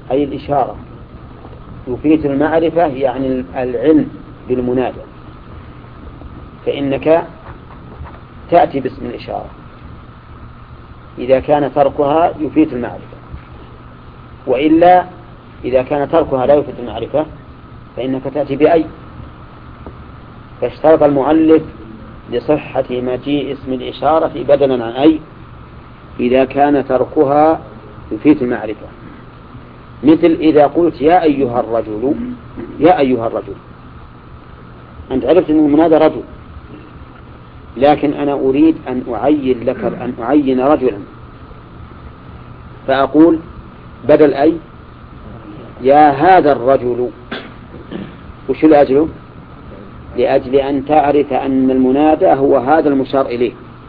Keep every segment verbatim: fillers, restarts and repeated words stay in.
أي الإشارة يفيد المعرفة يعني العلم بالمنادى، فإنك تأتي باسم الإشارة إذا كان تركها يفيد المعرفة، وإلا إذا كان تركها لا يفيد المعرفة فإنك تأتي بأي. فاشترط المؤلف لصحة مجيء اسم الإشارة بدلا عن أي إذا كان تركها يفيد المعرفة، مثل إذا قلت يا أيها الرجل، يا أيها الرجل، أنت عرفت أن المنادى رجل، لكن أنا أريد أن أعين لك أن أعين رجلا، فأقول بدل أي يا هذا الرجل. وش لأجله؟ لأجل أن تعرف أن المنادى هو هذا المشار إليه.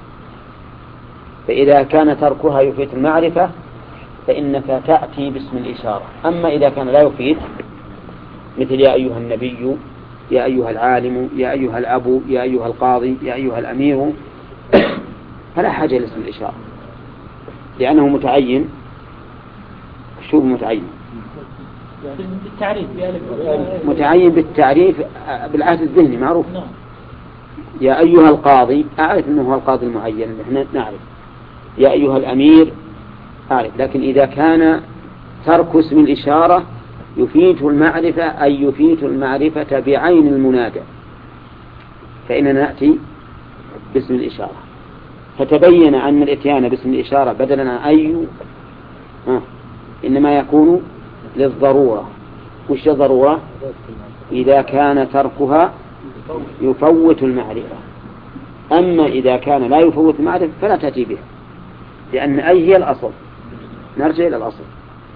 فإذا كان تركها يفيد المعرفة فإنك تأتي باسم الإشارة. أما إذا كان لا يفيد مثل يا أيها النبي، يا أيها العالم، يا أيها الأب، يا أيها القاضي، يا أيها الأمير، فلا حاجة لاسم الإشارة لأنه متعين. شو متعين؟ بالتعريف متعين بالتعريف بالعهد الذهني معروف. يا أيها القاضي أعرف أنه هو القاضي المعين، نحن نعرف. يا أيها الأمير أعرف. لكن إذا كان ترك اسم الإشارة يفيد المعرفة أي يفيد المعرفة بعين المنادى فإننا نأتي باسم الإشارة. فتبين أن الإتيان باسم الإشارة بدلا عن أي آه. إنما يكون للضرورة. وش الضرورة؟ إذا كان تركها يفوت المعرفة. أما إذا كان لا يفوت المعرفة فلا تأتي بها، لأن أي هي الأصل. نرجع إلى الأصل.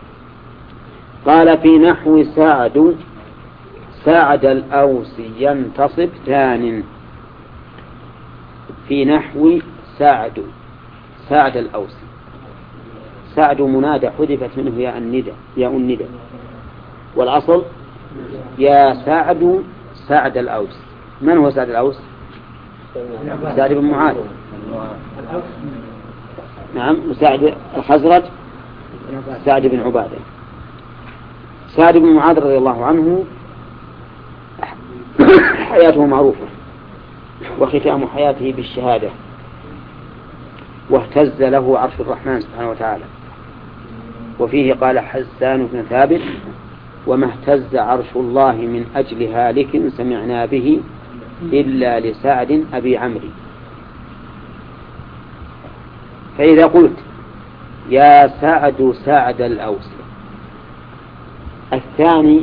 قال في نحو ساعد، ساعد الأوسي ينتصب ثان. في نحو ساعد، ساعد الأوسي، ساعد منادى حذفت منه يا الندى، يا الندى، والأصل يا ساعد ساعد الأوس. من هو ساعد الأوس؟ ساعد بن معاذ. نعم. وساعد الخزرج ساعد بن عبادة. ساعد بن معاذ رضي الله عنه حياته معروفة، وختام حياته بالشهادة، واهتز له عرش الرحمن سبحانه وتعالى. وفيه قال حسان بن ثابت: وما اهتز عرش الله من أجل هالك سمعنا به إلا لسعد أبي عمرو. فإذا قلت يا سعد سعد الأوس، الثاني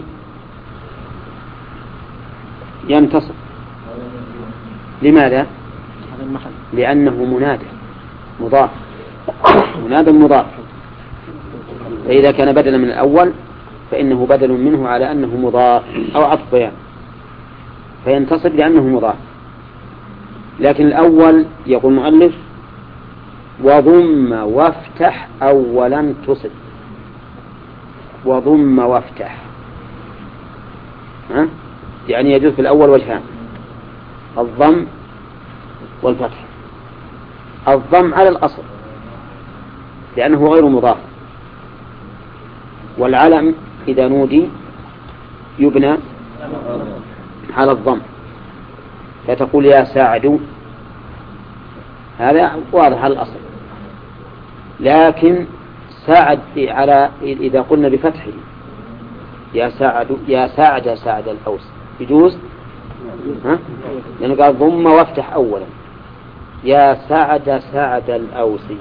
ينتصب. لماذا؟ لأنه منادى مضاف، منادى مضاف. فإذا كان بدلا من الأول فإنه بدل منه على أنه مضاف أو عطف بيان، فينتصب لأنه مضاف. لكن الأول يقول المؤلف وضم وافتح أولا تصب. وضم وافتح ها؟ يعني يجوز في الأول وجهان: الضم والفتح. الضم على الأصل لأنه غير مضاف، والعلم إذا نودي يبنى على الضم، فتقول يا ساعد، هذا واضح على الأصل. لكن ساعد على إذا قلنا بفتحه يا ساعد يا ساعد ساعد الأوس يجوز، ها؟ لأنه قال ضم وافتح أولا يا ساعد ساعد الأوسي.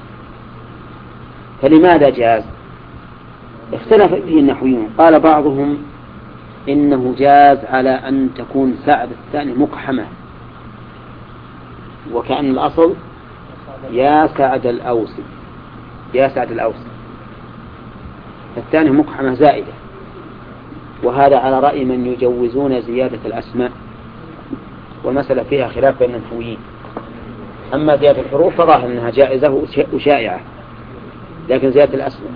فلماذا جاز؟ اختلف فيه النحويون. قال بعضهم إنه جاز على أن تكون ساعد الثاني مقحمة، وكأن الأصل يا ساعد الأوسي، يا ساعد الأوسي، الثاني مقحمة زائدة. وهذا على رأي من يجوزون زيادة الأسماء، والمسألة فيها خلاف بين النحويين. أما زيادة الحروف فظاهر أنها جائزة وشائعة، لكن زيادة الأسماء.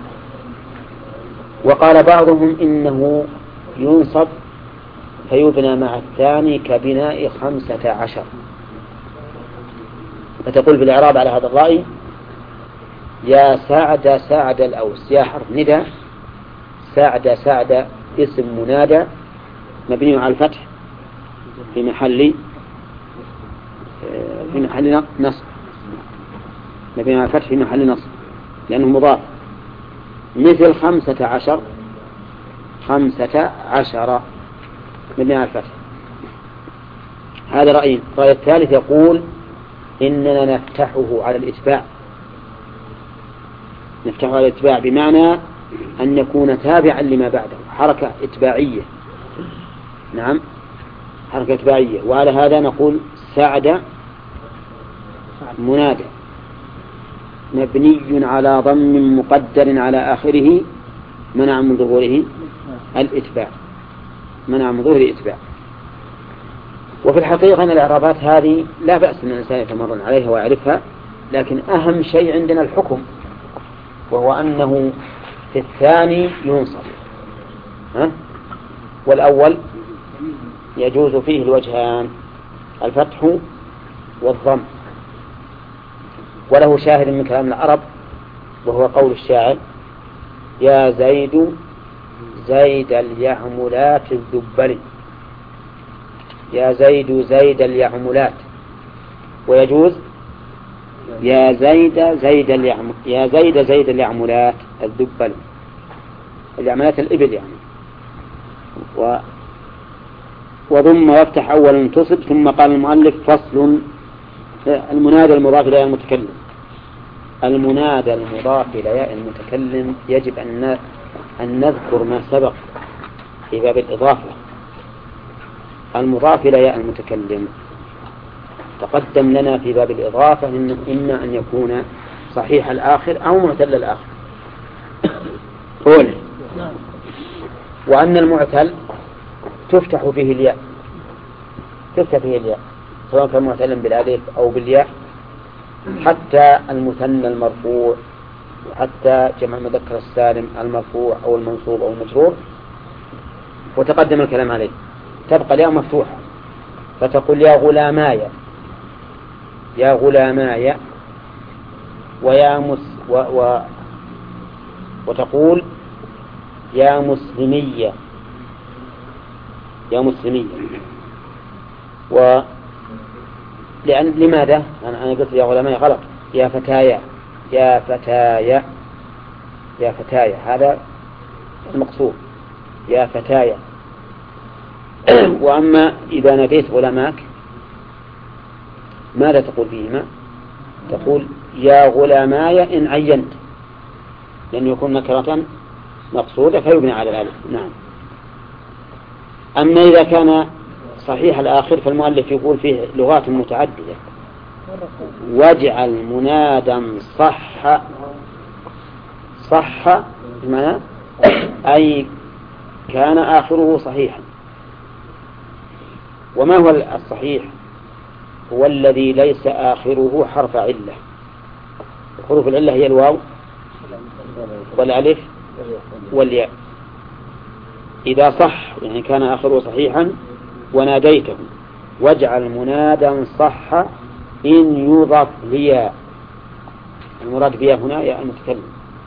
وقال بعضهم إنه ينصب فيبنى مع الثاني كبناء خمسة عشر، فتقول بالإعراب على هذا الرأي يا ساعد ساعد الأوس، يا حرف ندى، سعد سعد اسم منادى مبني على الفتح في محل في محل نصب، مبني على الفتح في محل نصب لأنه مضاف. مثل خمسة عشر، خمسة عشر مبني على الفتح. هذا رأي. الرأي الثالث يقول إننا نفتحه على الإتباع، نفتحه على الإتباع بمعنى أن يكون تابعا لما بعده، حركة إتباعية. نعم، حركة إتباعية. وعلى هذا نقول سعد منادى مبني على ضم مقدر على آخره منع من ظهوره الإتباع، منع من ظهور الإتباع. وفي الحقيقة أن الإعرابات هذه لا بأس أن الإنسان يتمرن عليها ويعرفها، لكن أهم شيء عندنا الحكم، وهو أنه في الثاني ينصب، ها؟ والأول يجوز فيه الوجهان، الفتح والضم. وله شاهد من كلام العرب وهو قول الشاعر: يا زيد زيد اليعملات الذبل، يا زيد زيد اليعملات. ويجوز يا زيد زيد اليعم يا زيد زيد اليعملات الذبل، اليعملات الإبل يعني. و وضم وافتح أولا تصب. ثم قال المؤلف: فصل. المنادى المضاف إلى المتكلم، المنادى المضاف إلى المتكلم يجب أن أن نذكر ما سبق في باب الإضافة. المضاف إلى ياء المتكلم تقدم لنا في باب الإضافة إن إما أن يكون صحيح الآخر أو معتل الآخر. قوله وأن المعتل تفتح فيه الياء، تفتح فيه الياء سواء كان معتلا بالألف أو بالياء، حتى المثنى المرفوع، وحتى جمع مذكر السالم المرفوع أو المنصوب أو المجرور. وتقدم الكلام عليه. تبقى الياء مفتوحة، فتقول يا غلاماي، يا غلاماي، ويا مس و و وتقول يا مسلمية، يا مسلمية. و لأن لماذا أنا أنا قلت يا غلاماي غلط، يا فتايا، يا فتايا، يا فتايا، هذا المقصود، يا فتايا. وأما إذا ناديت غلاماك ماذا تقول فيهما؟ تقول يا غلاماي إن عينت، لأن يكون نكرة مقصودة فيبنى على الألف. نعم. أما إذا كان صحيح الآخر فالمؤلف يقول فيه لغات متعددة. واجعل منادا صح، صح بمعنى أي كان آخره صحيحا. وما هو الصحيح؟ هو الذي ليس آخره حرف علة. حروف العلة هي الواو والألف والياء. إذا صح يعني كان آخره صحيحا وناديته واجعل منادا صح إن يضف ليا، المراد بها هنا يا المتكلم،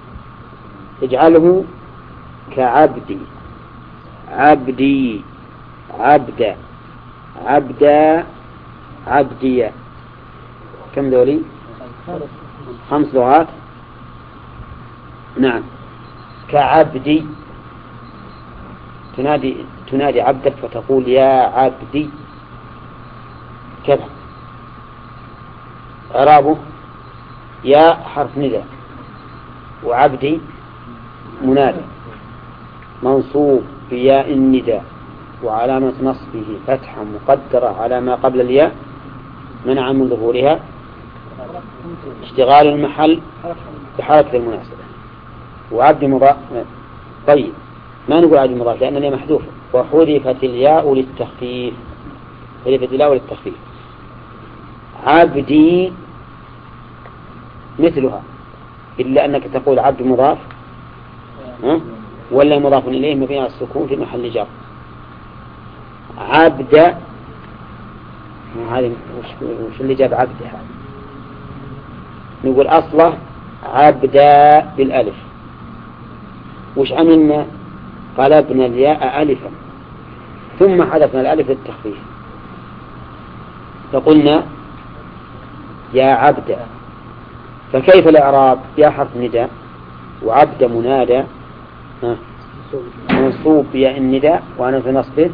اجعله كعبدي، عبدي، عبدا، عبدا، عبدية. كم ذولي؟ خمس لغات. نعم. كعبدي تنادي تنادي عبدك فتقول يا عبدي كذا. إعرابه يا حرف نداء وعبدي منادى منصوب بياء النداء وعلامة نصبه فتحة مقدرة على ما قبل الياء منع من ظهورها اشتغال المحل بحركة المناسبة. وعبد مضاف. طيب ما نقول عبد مضاف لأن الياء محذوفة. وحذفت الياء للتخفيف، حذفت الياء للتخفيف. عبدي مثلها، إلا أنك تقول عبد مضاف ها؟ ولا مضاف إليه مبني على السكون في محل جر. عبد هذه وش اللي جاب عبد هذا؟ نقول أصله عبدا بالألف. وش عملنا؟ قلبنا الياء ألفا ثم حذفنا الألف للتخفيف فقلنا يا عبد. فكيف الإعراب؟ يا حرف نداء وعبد منادى منصوب بياء النداء وأنا في نصبه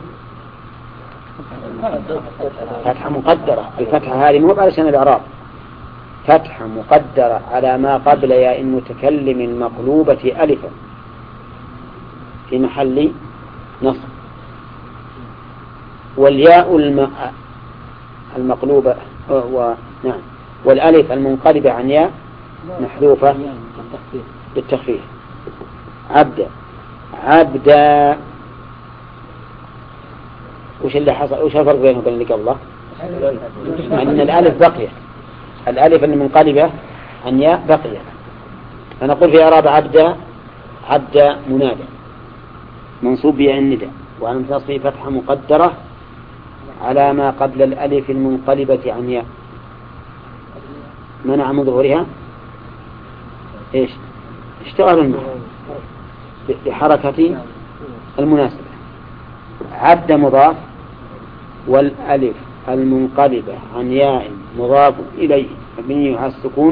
فتحة مقدرة. الفتحة هذه مو علشان الإعراب، فتحة مقدرة على ما قبل ياء المتكلم المقلوبة ألفا في محل نصب. والياء الم... المقلوبة و... نعم والألف المنقلبة عن ياء محذوفة بالتخفيف. عبد عبد وش اللي حصل؟ وش الفرق بينه وبين اللي قبله؟ أن الألف بقية، الألف المنقلبة عن ياء بقية. فنقول في إعراب عبد عبد منادى منصوب بياء النداء وعن تصفيه فتحة مقدرة على ما قبل الألف المنقلبة عن ياء منع من ظهورها إيش؟ اشتغل المعنى بحركة المناسبة. عبد مضاف والألف المنقلبة عن ياء مضاف إليه مبني على السكون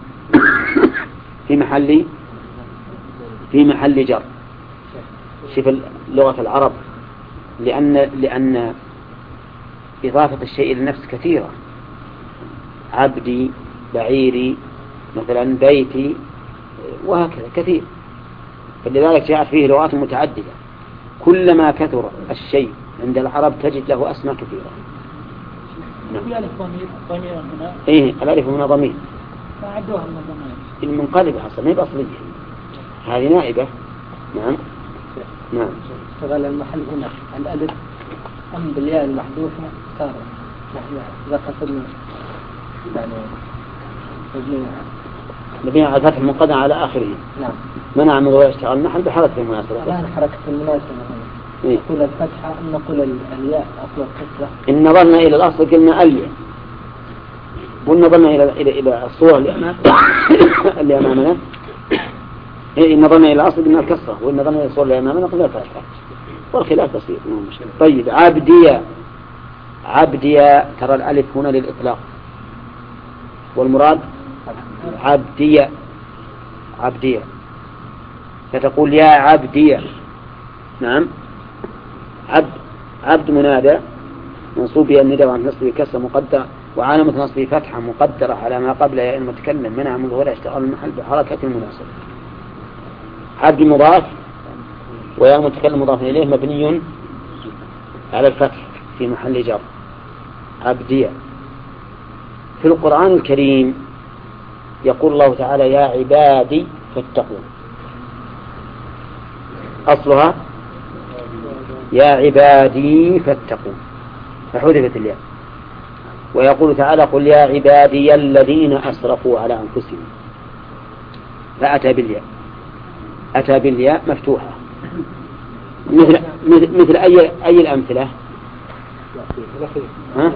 في محل في محل جر. شوف لغة العرب، لأن لأن إضافة الشيء للنفس كثيرة. عبدي، بعيري، مثلا بيتي، وهكذا كثير. فلذلك جاءت فيه لغات متعددة. كلما كثر الشيء عند العرب تجد له أسماء كثيرة. نعم. الألف ضمير ضمير هنا. إيه الألف هنا ضمير. ما عدوها من الضمائر. المنقلبة حصل ما هي بأصلية. هذه نائبة. نعم. نعم. اشتغل المحل هنا الألف أم بالياء المحذوفة صار إذا قصدنا يعني نبيع على الفتح المقدم على آخره. نعم. منع من ظهور اشتغال نحن بحركة المناسبة. الآن حركة المناسبة إيه؟ نقول الفتحة أم نقول الياء أصل الكسرة؟ إن نظرنا إلى الأصل قلنا الياء، وإن نظرنا إلى إلى إلى الصورة اللي أمامنا اللي أمامنا إيه إن نظرنا إلى الأصل قلنا الكسرة، وإن نظرنا إلى الصورة اللي أمامنا قلنا الفتحة. والخلاف بسيط مو مشكلة. طيب عبدية عبدية ترى الألف هنا للإطلاق والمراد عبدية عبدية. فتقول يا عبدية. نعم. عبد عبد منادى منصوب بها الندى وعن نصبه كسر مقدر وعلامة نصبه فتحة مقدرة على ما قبل ياء المتكلم منع من ظهور اشتغال المحل بحركة المناسبة. عبد مضاف وياء المتكلم مضاف إليه مبني على الفتح في محل جر. عبدية. في القرآن الكريم يقول الله تعالى يا عبادي فاتقون، أصلها يا عبادي فاتقون فحذفت الياء. ويقول تعالى قل يا عبادي الذين أسرفوا على أنفسهم فأتى بالياء، أتى بالياء مفتوحة. مثل مثل, مثل أي أي الأمثلة؟ ها؟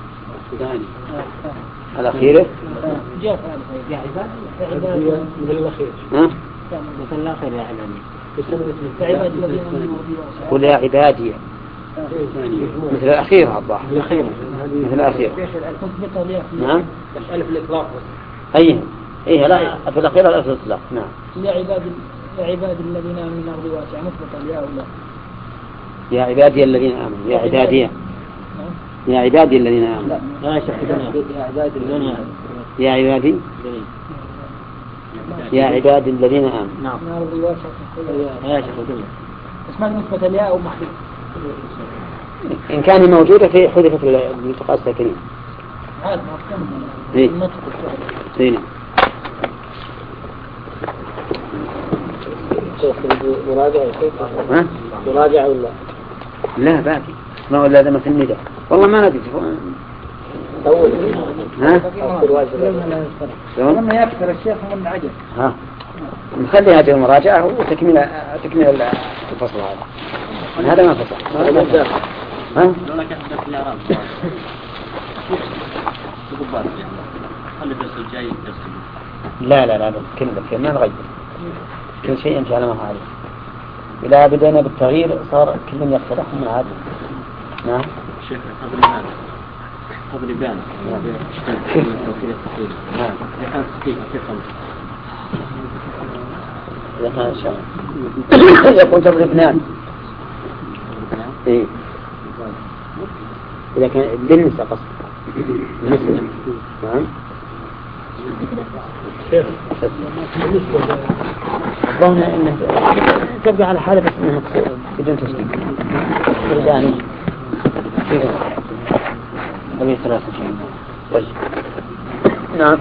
الأخيرة يا عبادي مثل الأخير. ها؟ مثل الأخير يا عبادي. قل يا عبادي مثل الأخير الظاهر. مثل الأخير. نعم. ألف الإطلاق. أي إيه لا في الأخير الألف الإطلاق. نعم. يا عبادي يا عبادي الذين آمنوا من الأرض واسعة مثبت الياء ولا؟ يا عبادي الذين آمنوا. يا عبادي يا عبادي الذين آمنوا. لا شك يا عبادي الذين يا عبادي يا عبادي الذين آمنوا. نعم. من الأرض واسعة. يا شك اسمها مثبت الياء أو محذوف. إن كان موجودة في حذفت الالتقاء الساكنين. هذا ما إيه. كان إيه. مراجعة ها؟ مراجعة ولا؟ لا باقي ما هو لازم في النداء والله ما ندري. أول ها؟ لما يكثر الشيخ من عجل. ها نخلي هذه المراجعة وتكمل تكمل الفصل هذا. هذا ما فصل. ها؟ لولا كان في الإعراب خلي الدرس الجاي درس. لا لا لا كلمة ما نغير كل شيء أنت على ما هو عليه. إذا بدأنا بالتغيير صار كل يقترحهم من عادة. نعم. شيخ قبل الآن قبل الآن كيف توكيل التقليد؟ نعم. إذا كانت صحيحة كيف خمسة؟ إذا كان إن شاء الله يكون تبغي اثنان. إيه. إذا كان بالنسبة قصد. بالنسبة. نعم. الظن إنه تبقى على حالة بس إنه بدون تشكيل. يعني أبي ثلاثة شيء. طيب. نعم.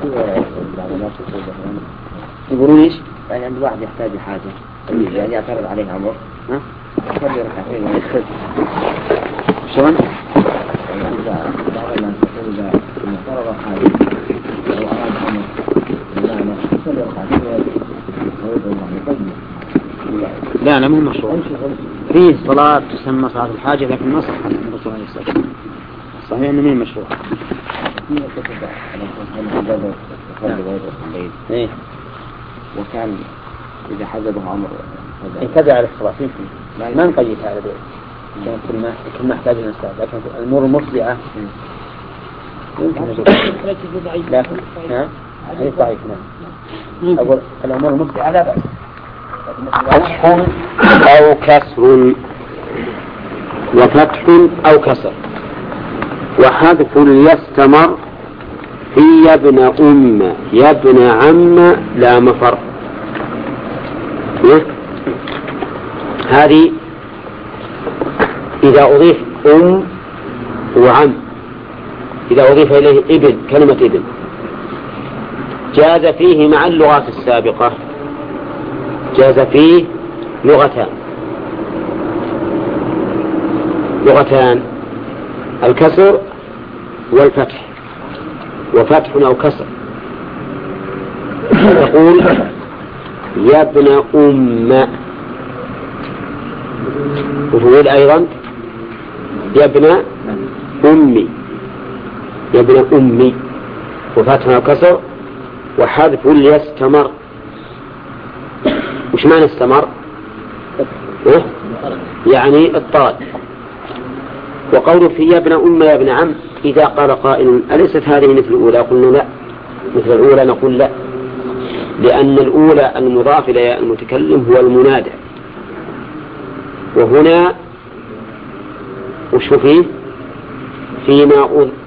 يقولون إيش؟ يعني عند واحد يحتاج حاجة يعني يعترض عليه أمر ها؟ يصلي ركعتين ويستجد. شلون؟ إذا بعض الناس يقول إذا اعترض حاجة أو أراد أمر لا ما يصلي ركعتين ويدعو الله يقدم. لا لا مو مشروع. فيه صلاة تسمى صلاة الحاجة لكن ما صح عن الرسول عليه الصلاة والسلام. صحيح إنه مين مشروع؟ إيه. وكان إذا حدده أمر انتبه على الصلاة فيه ما نقيد على ذلك عشان كل ما كل ما احتاج الإنسان لكن الأمور المصلحة يمكن لكن نعم حديث ضعيف نعم أقول الأمور المصلحة لا بأس. فتح أو كسر وفتح أو كسر وحذف يستمر في يا ابن أم يا ابن عم لا مفر. هذه إذا أضيف أم وعم إذا أضيف إليه ابن كلمة ابن جاز فيه مع اللغات السابقة جاز فيه لغتان لغتان الكسر والفتح وفتح أو كسر. تقول يا ابن أم وتقول أيضا يا ابن أمي يا ابن أمي وفتح أو كسر وحذف يستمر. وش معنى استمر؟ إيه؟ يعني اضطرد. وقوله في يا ابن أم يا ابن عم إذا قال قائل أليست هذه مثل الأولى؟ قلنا لا مثل الأولى نقول لا لأن الأولى المضاف إلى المتكلم هو المنادى وهنا وش فيه فيما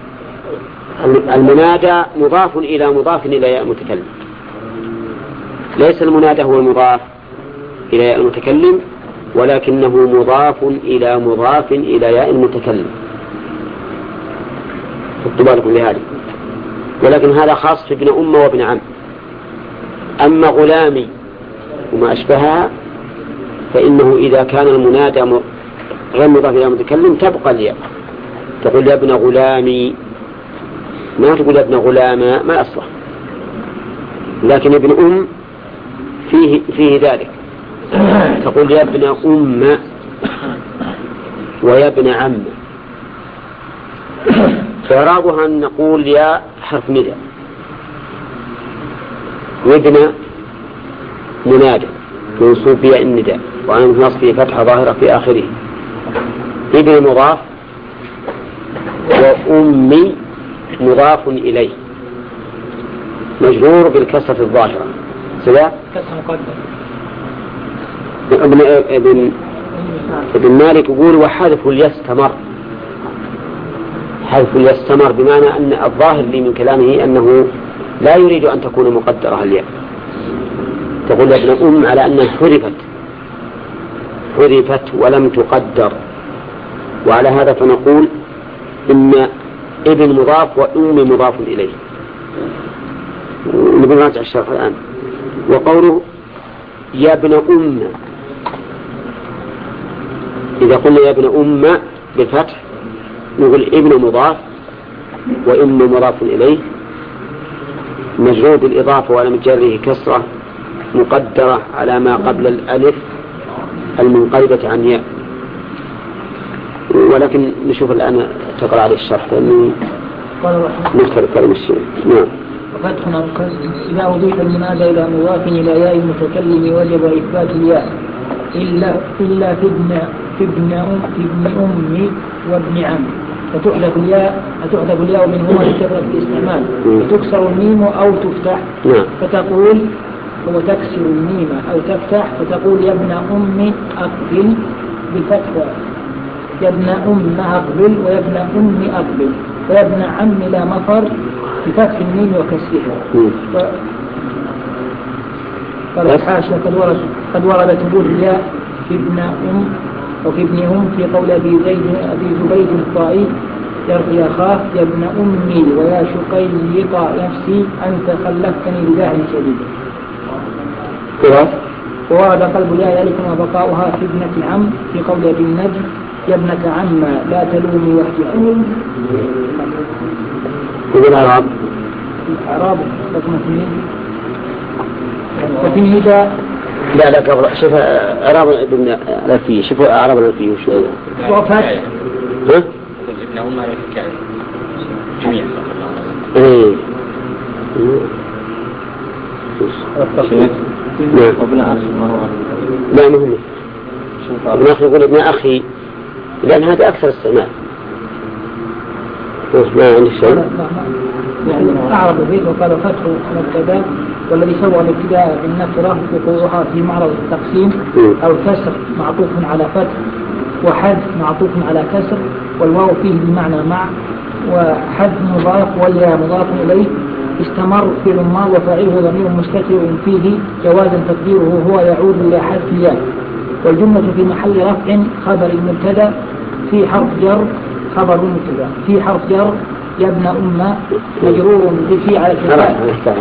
المنادى مضاف إلى مضاف إلى ياء المتكلم ليس المنادى هو المضاف إلى ياء المتكلم ولكنه مضاف إلى مضاف إلى ياء المتكلم. خذوا بالكم لهذا. ولكن هذا خاص في ابن أم وابن عم. أما غلامي وما أشبهها فإنه إذا كان المنادى غير مضاف إلى المتكلم تبقى الياء تقول يا ابن غلامي ما تقول يا ابن غلاما ما أصله. لكن ابن أم فيه, فيه ذلك تقول يا ابن أم ويا ابن عم. فإعرابها أن نقول يا حرف نداء وابن منادى منصوب بياء النداء وعن نصبه فتحة ظاهرة في آخره. ابن مضاف وأمي مضاف إليه مجرور بالكسرة الظاهرة سواء ابن ابن ابن مالك يقول وحذف يستمر. حذف يستمر بمعنى أن الظاهر لي من كلامه أنه لا يريد أن تكون مقدرة الياء. تقول ابن أم على أنها حذفت حذفت ولم تقدر وعلى هذا فنقول إن ابن مضاف وأم مضاف إليه. نبي نراجع الشرح الآن. وقوله يا ابن أم إذا قلنا يا ابن أم بالفتح نقول ابن مضاف وأم مضاف إليه مجرور بالإضافة ولم جره كسرة مقدرة على ما قبل الألف المنقلبة عن ياء. ولكن نشوف الآن تقرأ عليه الشرح لأنه نذكر كلام الشيء. نعم. فتح أو كسر إذا أضيف المنادى إلى مضاف إلى ياء المتكلم وجب إثبات الياء إلا إلا في ابن في ابن أم في ابن أمي وابن عم، فتحذف الياء فتحذف الياء منهما لكثرة الاستعمال، فتكسر الميم أو تفتح، فتقول هو تكسر الميم أو تفتح، فتقول يا ابن أم أقبل بالفتح، يا ابن أم أقبل ويا ابن أم أقبل، ويا ابن عم لا مفر بفتح الميم وكسرها. قال حاشا قد ورد قد ورد ثبوت الياء في ابن أم وفي ابن أم في قول أبي زيد أبي زبيد الطائي يرقي أخاه يا ابن أمي ويا شقيق نفسي أنت خلفتني بداع شديد. وورد قلب الياء ذلك وبقاؤها في ابنة عم في قول أبي النجم يا ابنة عم لا تلومي واحتفلي. الأعراب الأعراب لكم اثنين وفي النداء لا لا قبل شوف أعراب ابن الألفية شوف أعراب الألفية وشو وفتح ها ابن أم يفكر جميع إيه وابن أخي لا مهم ابن أخي يقول ابن أخي لأن هذا أكثر استعمال ما عندي شيء يعني أعرض به وقال فتح مبتدا والذي سوى الابتداء بالنكرة وقوعها في معرض التقسيم أو كسر معطوف على فتح وحذف معطوف على كسر والواو فيه بمعنى مع وحذف مضاف والياء مضاف إليه استمر في الماضي وفاعله ضمير مستتر فيه جوازا تقديره هو يعود إلى حذف الياء والجملة في محل رفع خبر المبتدا في حرف جر خبر المبتدا في حرف جر يا ابن أم مجرور بفي على الكتاب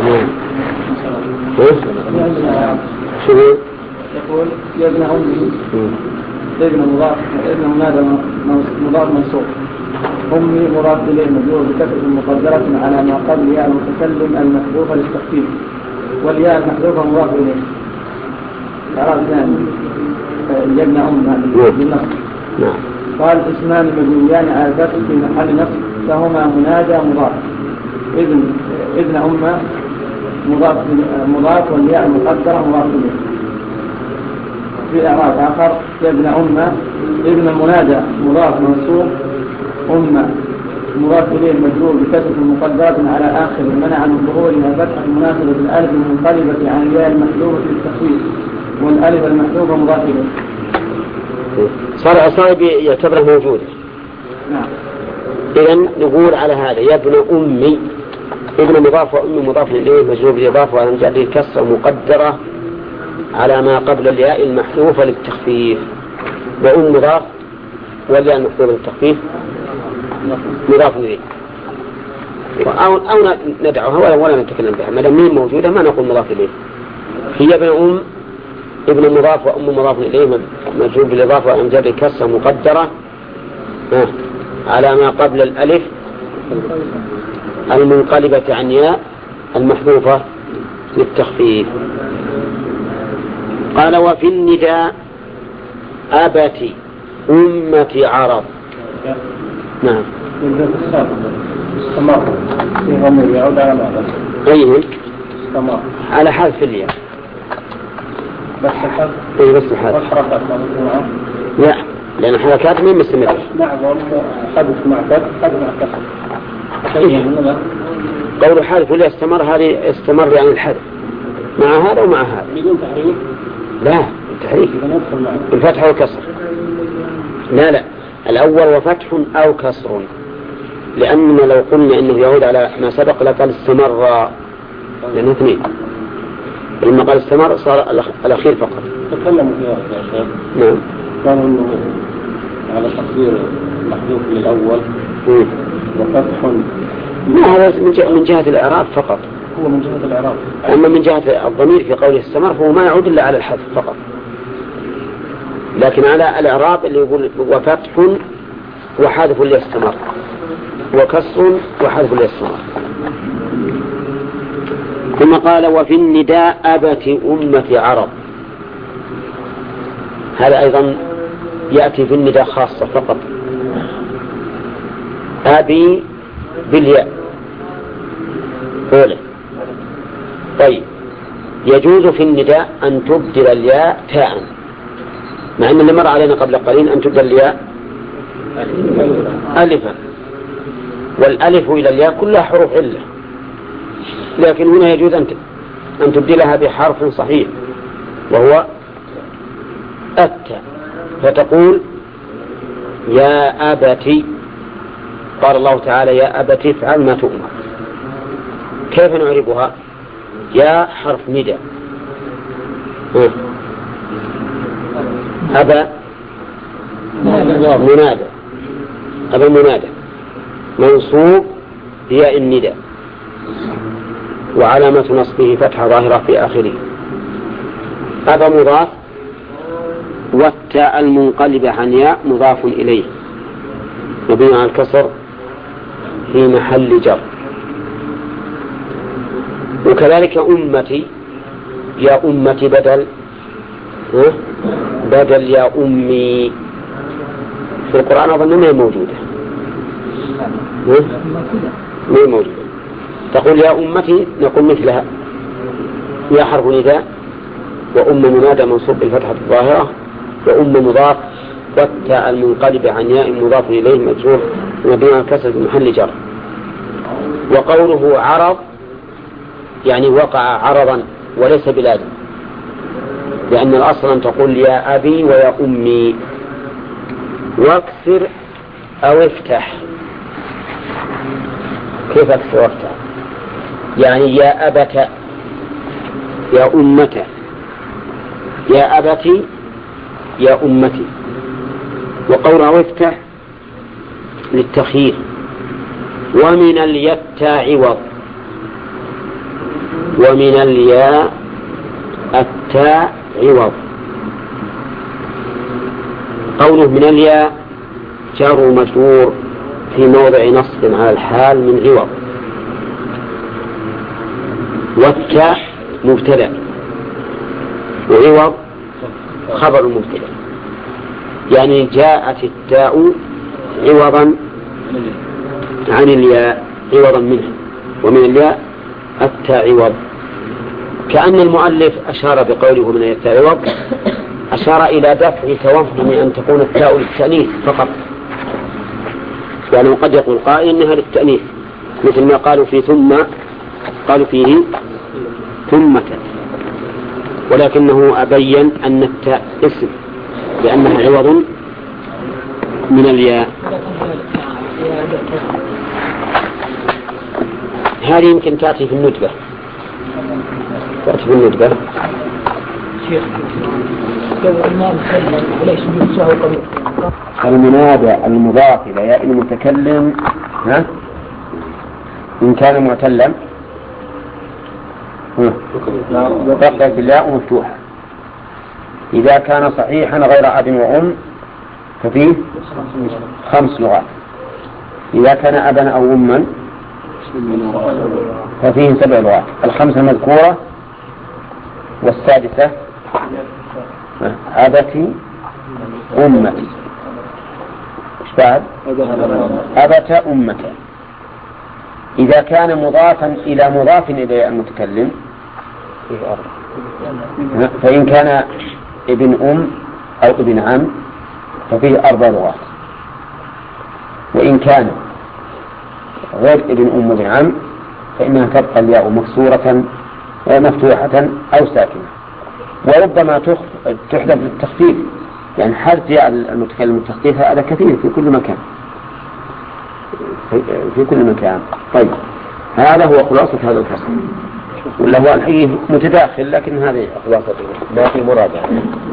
يقول يا ابن أمي ابن مضاف ابن منادى مضاف منصوب أمي مضاف إليه مجرور بكسرة مقدرة على ما قبل ياء المتكلم المحذوفة للتخفيف والياء المحذوفة مضاف إليه. الإعراب الثاني يا ابن أم بالنصب. قال اسمان مبنيان على الفتح في محل نصب فهما منادى مضاف ابن ابن أم مضاف مضاف والياء المقدرة مضاف إليه. في إعراب آخر يا ابن أم ابن المنادى مضاف منصوب أم مضاف إليه مجرور بكسرة مقدرة على آخر منع من ظهورها فتحة مناسبة الألف المنقلبة عن الياء المحذوفة في التخفيف والألف المحذوفة مضاف إليه. صار صار يعتبره موجود. نعم. إذن نقول على هذا يا ابن أمي ابن مضاف وأم مضاف إليه مجرور بالإضافة وأن تعطيه كسرة مقدرة على ما قبل الياء المحذوفة للتخفيف وأم مضاف والياء المحذوفة للتخفيف مضاف إليه أو أو ندعوها ولا ولا نتكلم بها ما دام مين موجودة ما نقول مضاف إليه. هي ابن أم ابن مضاف وأم مضاف إليه مجرور بالإضافة وأن تعطيه كسرة مقدرة على ما قبل الألف المنقلبة عن ياء المحذوفة للتخفيف. قال وفي النداء أبتي أمتي عرب. نعم استمر في غمر يعود على ماذا؟ أيه استمر على حذف الياء بس الحذف أي بس الحذف والحركات لا لأن الحركات مين مستمرة. نعم حذف مع فتح حذف مع كسر إيه؟ قول حذف الياء استمر هذه استمر يعني الحذف مع هذا ومع هذا بدون تحريك. لا التحريك الفتح والكسر لا لا الأول وفتح أو كسر لأننا لو قلنا إنه يعود على ما سبق لقال استمر لأنه اثنين لما قال استمر صار الأخير فقط. تكلموا فيها يا شيخ. نعم كانوا إنه على تقدير محذوف للأول وفتح ما هذا من جهة الإعراب فقط. هو من جهة الإعراب. أما من جهة الضمير في قوله استمر هو ما يعود إلا على الحذف فقط لكن على الإعراب اللي يقول وفتح وحذف ليستمر وكسر وحذف ليستمر. ثم قال وفي النداء أبت أمة عرب. هذا أيضا يأتي في النداء خاصة فقط أبي بالياء أولى. طيب يجوز في النداء أن تبدل الياء تاء مع أن اللي مر علينا قبل قليل أن تبدل الياء ألفا، والألف إلى الياء كلها حروف علة، لكن هنا يجوز أن أن تبدلها بحرف صحيح وهو التاء، فتقول يا أبتي. قال الله تعالى يا أبتي افعل ما تؤمر. كيف نعربها؟ يا حرف نداء، أبا منادى، أبا منادى منصوب بياء النداء، وعلامة نصبه فتحة ظاهرة في آخره. أبا مضاف، والتاء المنقلبة عن ياء مضاف إليه مبني على الكسر في محل جر. وكذلك أمتي، يا أمتي بدل بدل يا أمي، في القرآن أظن ما هي موجودة، ما هي موجودة. تقول يا أمتي نقول مثلها يا حرف نداء، وأم منادى منصوب بالفتحة الظاهرة، وأم مضاف، والتاء المنقلب عن ياء مضاف إليه مجرور مبني على الكسر في محل جر. وقوله عرض يعني وقع عرضا وليس بلازم، لأن الأصل أن تقول يا أبي ويا أمي. واكسر أو افتح. كيف اكسر وافتح؟ يعني يا أبت، يا أمة، يا أبتي، يا أمتي. وقوله افتح للتخيير. ومن الياء عوض، ومن الياء التاء عوض. قوله من الياء جار مجرور في موضع نصب على الحال من عوض، والتاء مبتدأ وعوض خبر مبتدأ، يعني جاءت التاء عوضا عن الياء، عوضا منها، ومن الياء التاء عوض. كأن المؤلف أشار بقوله من التاء عوض أشار إلى دفع توهم أن تكون التاء للتأنيث فقط، يعني قد يقول قائل إنها للتأنيث، مثل ما قالوا في ثم، قالوا فيه ثمة، ولكنه أبين أن التاء اسم لأنها عوض من الياء. هذه يمكن تأتي في الندبة، تأتي في الندبة. المنادى المضاف إلى ياء المتكلم ها إن كان معتلا فقط الياء مفتوحة، إذا كان صحيحا غير أب وأم ففيه خمس لغات، إذا كان أبا أو أما ففيه سبع لغات، الخمسة المذكورة والسادسة أبتي أمتي. إيش بعد؟ أبت أمتي. إذا كان مضافا إلى مضاف إلى المتكلم فإن كان ابن أم أو ابن عم ففيه أربع لغات، وإن كان غير ابن أم وابن عم فإنها تبقى الياء مكسورة مفتوحة أو ساكنة، وربما تحدث للتخفيف، يعني حذف ياء المتكلم التخفيف هذا كثير في كل مكان، في كل مكان. طيب هذا هو خلاصة هذا الفصل، ولا هو الحقيقة متداخل، لكن هذه خلاصته ما في مراجعة.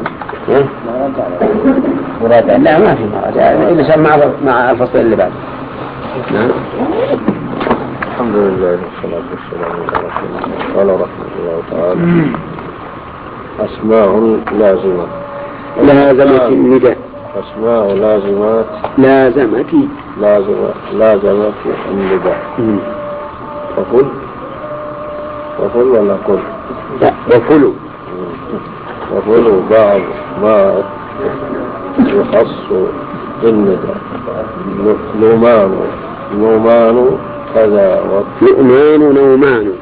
مراجعة لا ما في مراجعة إلا شان مع مع الفصل اللي بعد. نعم. الحمد لله والصلاة والسلام على رسول الله. قال رحمه الله تعالى أسماء لازمة لازمة النداء، أسماء لازمات لازمتي لازمة لازمة النداء. وقل وقل ولا قل؟ لا وقلوا. وقلوا بعض ما يخص النداء. نومان نومان كذا نؤمان نومان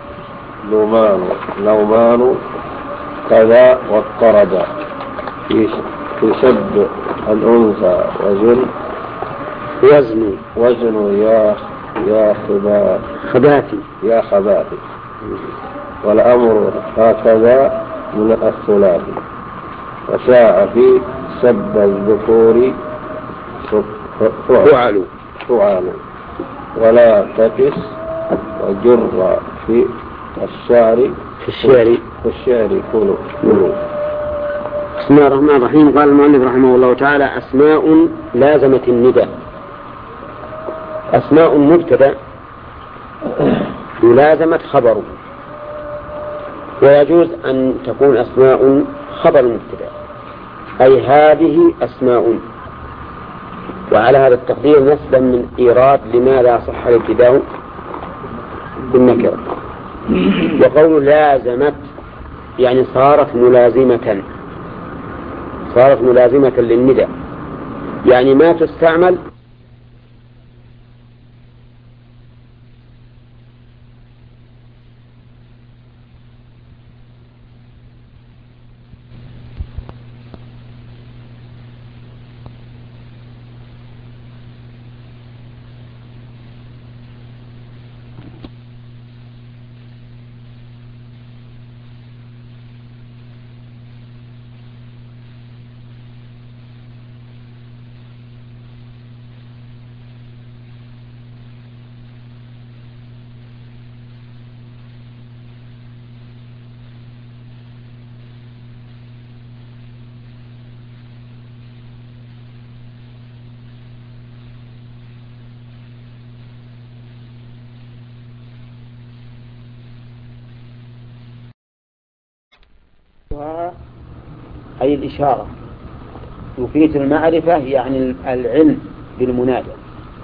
نومان نومان كذا واضطردا. إيش في سب الأنثى وزن وزن وزن يا يا خبا خباتي يا خباتي، والأمر هكذا من الثلاثي. وشاء في سب الذكور فعلوا فعلوا، ولا تكس وجر في الشعر في الشعر في الشعر كله كله. بسم الله الرحمن الرحيم. قال المؤلف رحمه الله تعالى: أسماء لازمت الندى. أسماء مبتدأ يلازمت خبره، ويجوز أن تكون أسماء خبر مبتدأ، أي هذه أسماء، وعلى هذا التقدير نسبا من إيراد لماذا صح الابتداء بالنكرة. وقول لازمت يعني صارت ملازمة، صارت ملازمة للندى، يعني ما تستعمل أي الإشارة يفيد المعرفة، يعني العلم بالمنادى،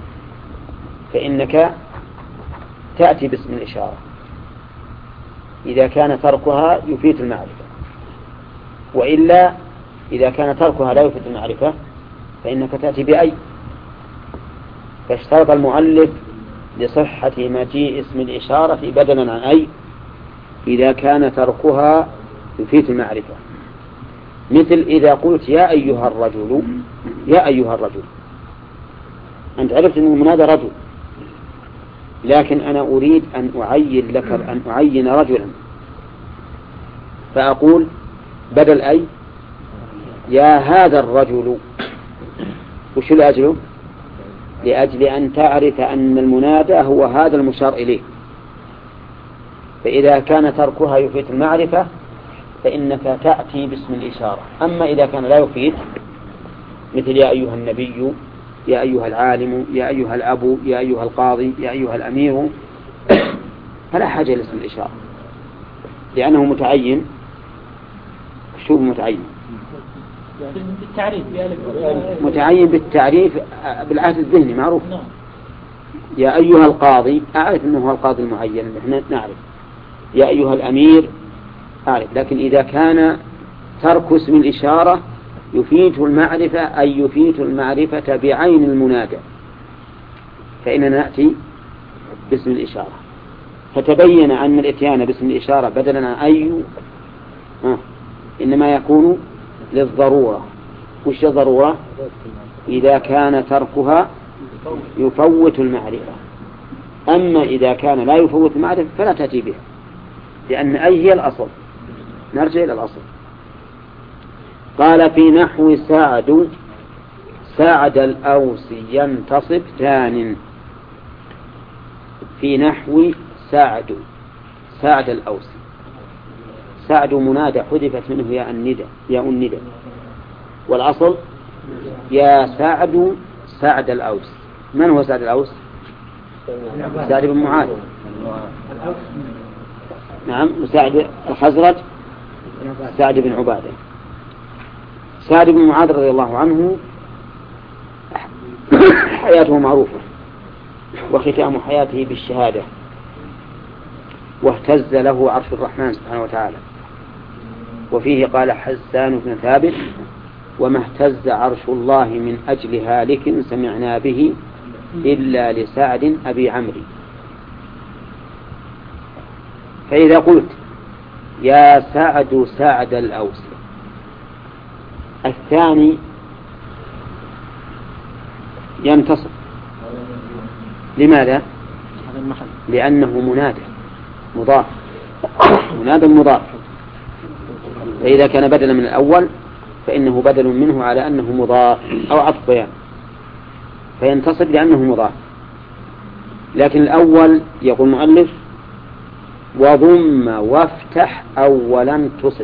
فإنك تأتي باسم الإشارة إذا كان تركها يفيد المعرفة، وإلا إذا كان تركها لا يفيد المعرفة فإنك تأتي بأي. فاشترط المؤلف لصحة مجيء اسم الإشارة بدلا عن أي إذا كان تركها يفيد المعرفة، مثل إذا قلت يا أيها الرجل، يا أيها الرجل، أنت عرفت أن المنادى رجل، لكن أنا أريد أن أعين لك أن أعين رجلا، فأقول بدل أي يا هذا الرجل. وش لأجله؟ لأجل أن تعرف أن المنادى هو هذا المشار إليه. فإذا كان تركها يفيد المعرفة فإنك تأتي باسم الإشارة. أما إذا كان لا يفيد مثل يا أيها النبي، يا أيها العالم، يا أيها الأب، يا أيها القاضي، يا أيها الأمير، فلا حاجة لاسم الإشارة لأنه متعين. شو متعين؟ بالتعريف متعين بالتعريف بالعهد الذهني معروف. يا أيها القاضي أعرف أنه هو القاضي المعين، نحن نعرف. يا أيها الأمير أعرف. لكن إذا كان ترك اسم الإشارة يفيد المعرفة، أي يفيد المعرفة بعين المنادى، فإننا نأتي باسم الإشارة. فتبين أن الإتيان باسم الإشارة بدلا عن أي آه. إنما يكون للضرورة. وش الضرورة؟ إذا كان تركها يفوت المعرفة. أما إذا كان لا يفوت المعرفة فلا تأتي بها، لأن أي هي الأصل. نرجع إلى الأصل. قال في نحو سعد، سعد الأوسي ينتصب ثان. في نحو سعد، سعد الأوسي، سعد منادى حذفت منه يا الندى، يا الندى، والأصل يا سعد سعد الأوس. من هو سعد الأوس؟ سعد بن معاذ. نعم. وسعد الخزرج سعد بن عبادة. سعد بن معاذ رضي الله عنه حياته معروفة، وختام حياته بالشهادة، واهتز له عرش الرحمن سبحانه وتعالى. وفيه قال حسان بن ثابت: وما اهتز عرش الله من أجل هالك سمعنا به إلا لسعد أبي عمرو. فإذا قلت يا سعد سعد الأوس، الثاني ينتصب. لماذا؟ لأنه منادى مضاف، منادى مضاف، فإذا كان بدلا من الأول فإنه بدل منه على أنه مضاف أو عطف بيان، فينتصب لأنه مضاف. لكن الأول يقول المؤلف وضم وافتح أولا تصب.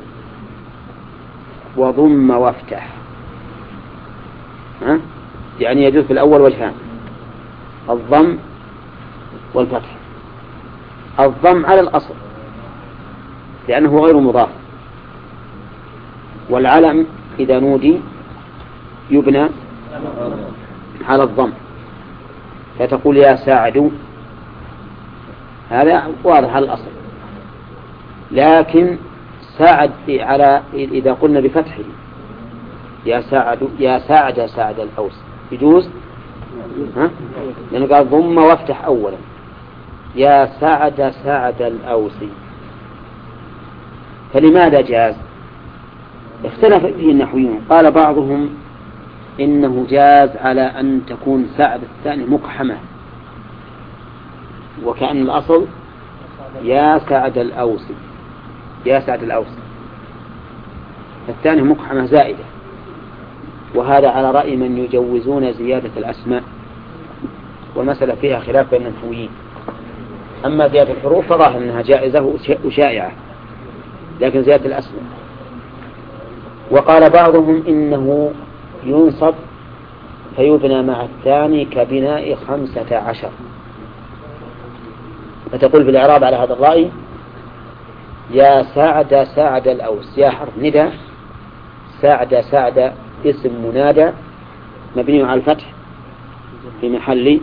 وضم وافتح، ها؟ يعني يجوز في الأول وجهان، الضم والفتح. الضم على الأصل لأنه غير مضاف، والعلم إذا نودي يبنى على الضم، فتقول يا ساعد، هذا واضح على الأصل. لكن ساعد على إذا قلنا بفتحه يا ساعد يا ساعد ساعد الأوس يجوز، ها؟ لأنه قال ضم وافتح أولا يا ساعد ساعد الأوسي. فلماذا جاز؟ اختلف فيه النحويون. قال بعضهم إنه جاز على أن تكون ساعد الثاني مقحمة، وكأن الأصل يا ساعد الأوسي يا ساعد الأوسي، الثاني مقحمة زائدة، وهذا على رأي من يجوزون زيادة الأسماء، والمسألة فيها خلاف بين النحويين. أما زيادة الحروف فظاهر أنها جائزة وشائعة، لكن زيادة الأسماء. وقال بعضهم إنه ينصب فيبنى مع الثاني كبناء خمسة عشر، فتقول بالإعراب على هذا الرأي يا ساعد ساعد الأوس، يا حرف ندى، ساعد ساعد اسم منادى مبني على الفتح في محل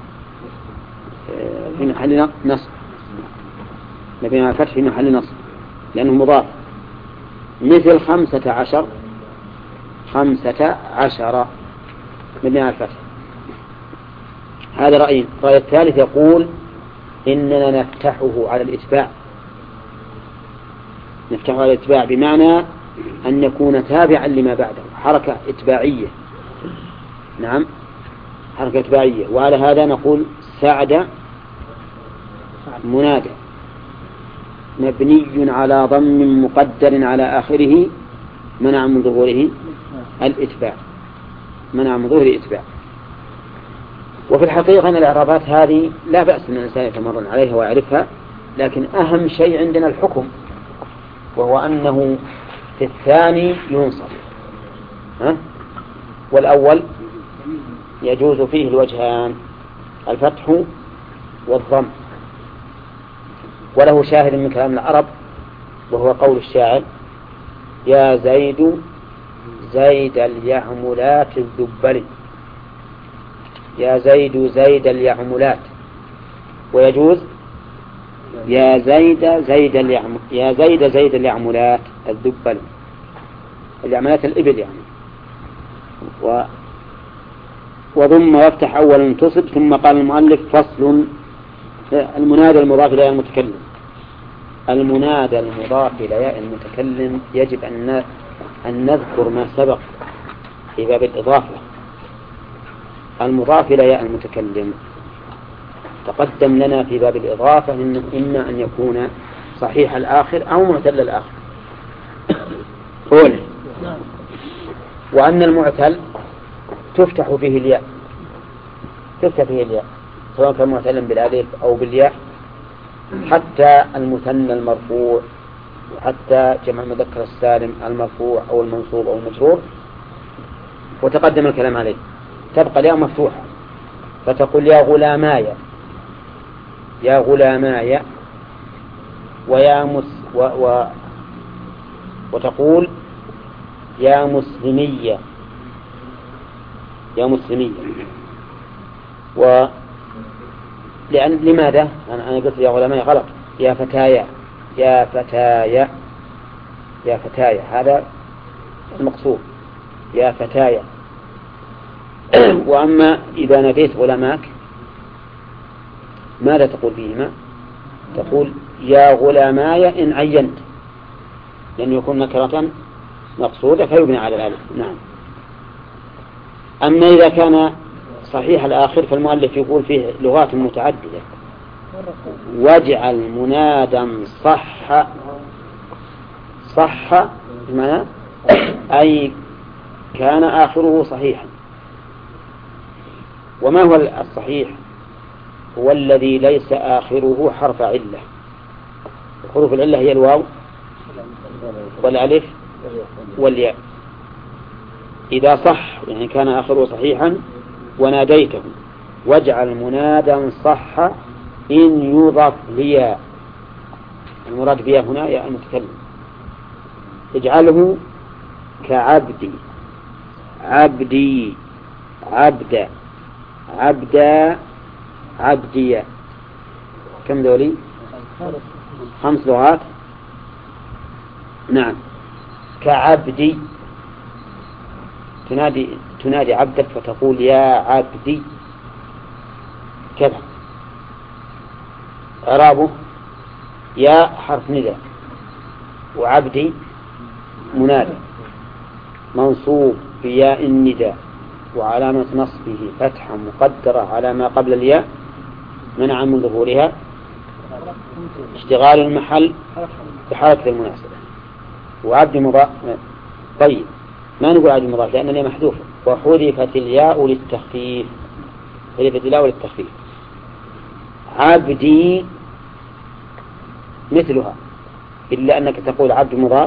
في محل نصب، مبني على الفتح في محل نصب لأنه مضاف. مثل خمسة عشر، خمسة عشر مبني على الفتح. هذا رأي. الرأي الثالث يقول إننا نفتحه على الإتباع، نفتحه على الإتباع بمعنى أن يكون تابعا لما بعده، حركة إتباعية. نعم، حركة إتباعية. وعلى هذا نقول ساعد منادى مبني على ضم مقدر على آخره منع من ظهوره الإتباع، منع من ظهور الإتباع. وفي الحقيقة أن الإعرابات هذه لا بأس أن الإنسان يتمرن عليها ويعرفها، لكن أهم شيء عندنا الحكم، وهو أنه في الثاني ينصب، ها؟ والأول يجوز فيه الوجهان، الفتح والضم. وله شاهد من كلام العرب، وهو قول الشاعر يا زيد زيد اليعملات الذبل، يا زيد زيد اليعملات. ويجوز يا زيد زيد اليعم يا زيد زيد اليعملات الذبل، اليعملات الإبل يعني. و وضم وافتح أولا انتصب. ثم قال المؤلف فصل المنادى المضاف إلى المتكلم. المنادى المضاف إلى المتكلم يجب أن أن نذكر ما سبق في باب الإضافة. المضاف إلى ياء المتكلم تقدم لنا في باب الإضافة إنه إما أن يكون صحيح الآخر أو معتل الآخر، قوله. وأن المعتل تفتح فيه الياء، تفتح فيه الياء سواء كان معتلا بالألف أو بالياء، حتى المثنى المرفوع، وحتى جمع المذكر السالم المرفوع أو المنصوب أو المجرور، وتقدم الكلام عليه. تبقى الياء مفتوحة، فتقول يا غلاماي، يا غلاماي، ويا مس و و وتقول يا مسلمية، يا مسلمية. و لأن لماذا أنا أنا قلت يا غلاماي غلط، يا فتايا، يا فتايا، يا فتايا، هذا المقصود، يا فتايا. وأما إذا ناديت غلاماك ماذا تقول فيهما؟ تقول يا غلاماي إن عينت، لأن يكون نكرة مقصودة فيبنى على الألف. نعم. أما إذا كان صحيح الآخر فالمؤلف يقول فيه لغات متعددة. واجعل منادا صح صح بمعنى أي كان آخره صحيحا. وما هو الصحيح؟ هو الذي ليس آخره حرف علة. حروف العلة هي الواو والألف والياء. إذا صح يعني كان آخره صحيحا وناديته واجعل منادا صح إن يضف ليا، المراد بها هنا يا المتكلم، اجعله كعبدي عبدي عبدا عبدا عبديا. كم ذولي؟ خمس لغات. نعم. كعبدي تنادي تنادي عبدك فتقول يا عبدي كذا. إعرابه يا حرف نداء وعبدي منادى منصوب بياء النداء وعلامة نصبه فتحة مقدرة على ما قبل الياء منع من ظهورها اشتغال المحل بحركة المناسبة. وعبد مضاف. طيب ما نقول عبد مضاف لأن الياء محذوفة وحذفت الياء للتخفيف. حذفت الياء للتخفيف. عبدي مثلها إلا أنك تقول عبد مضاف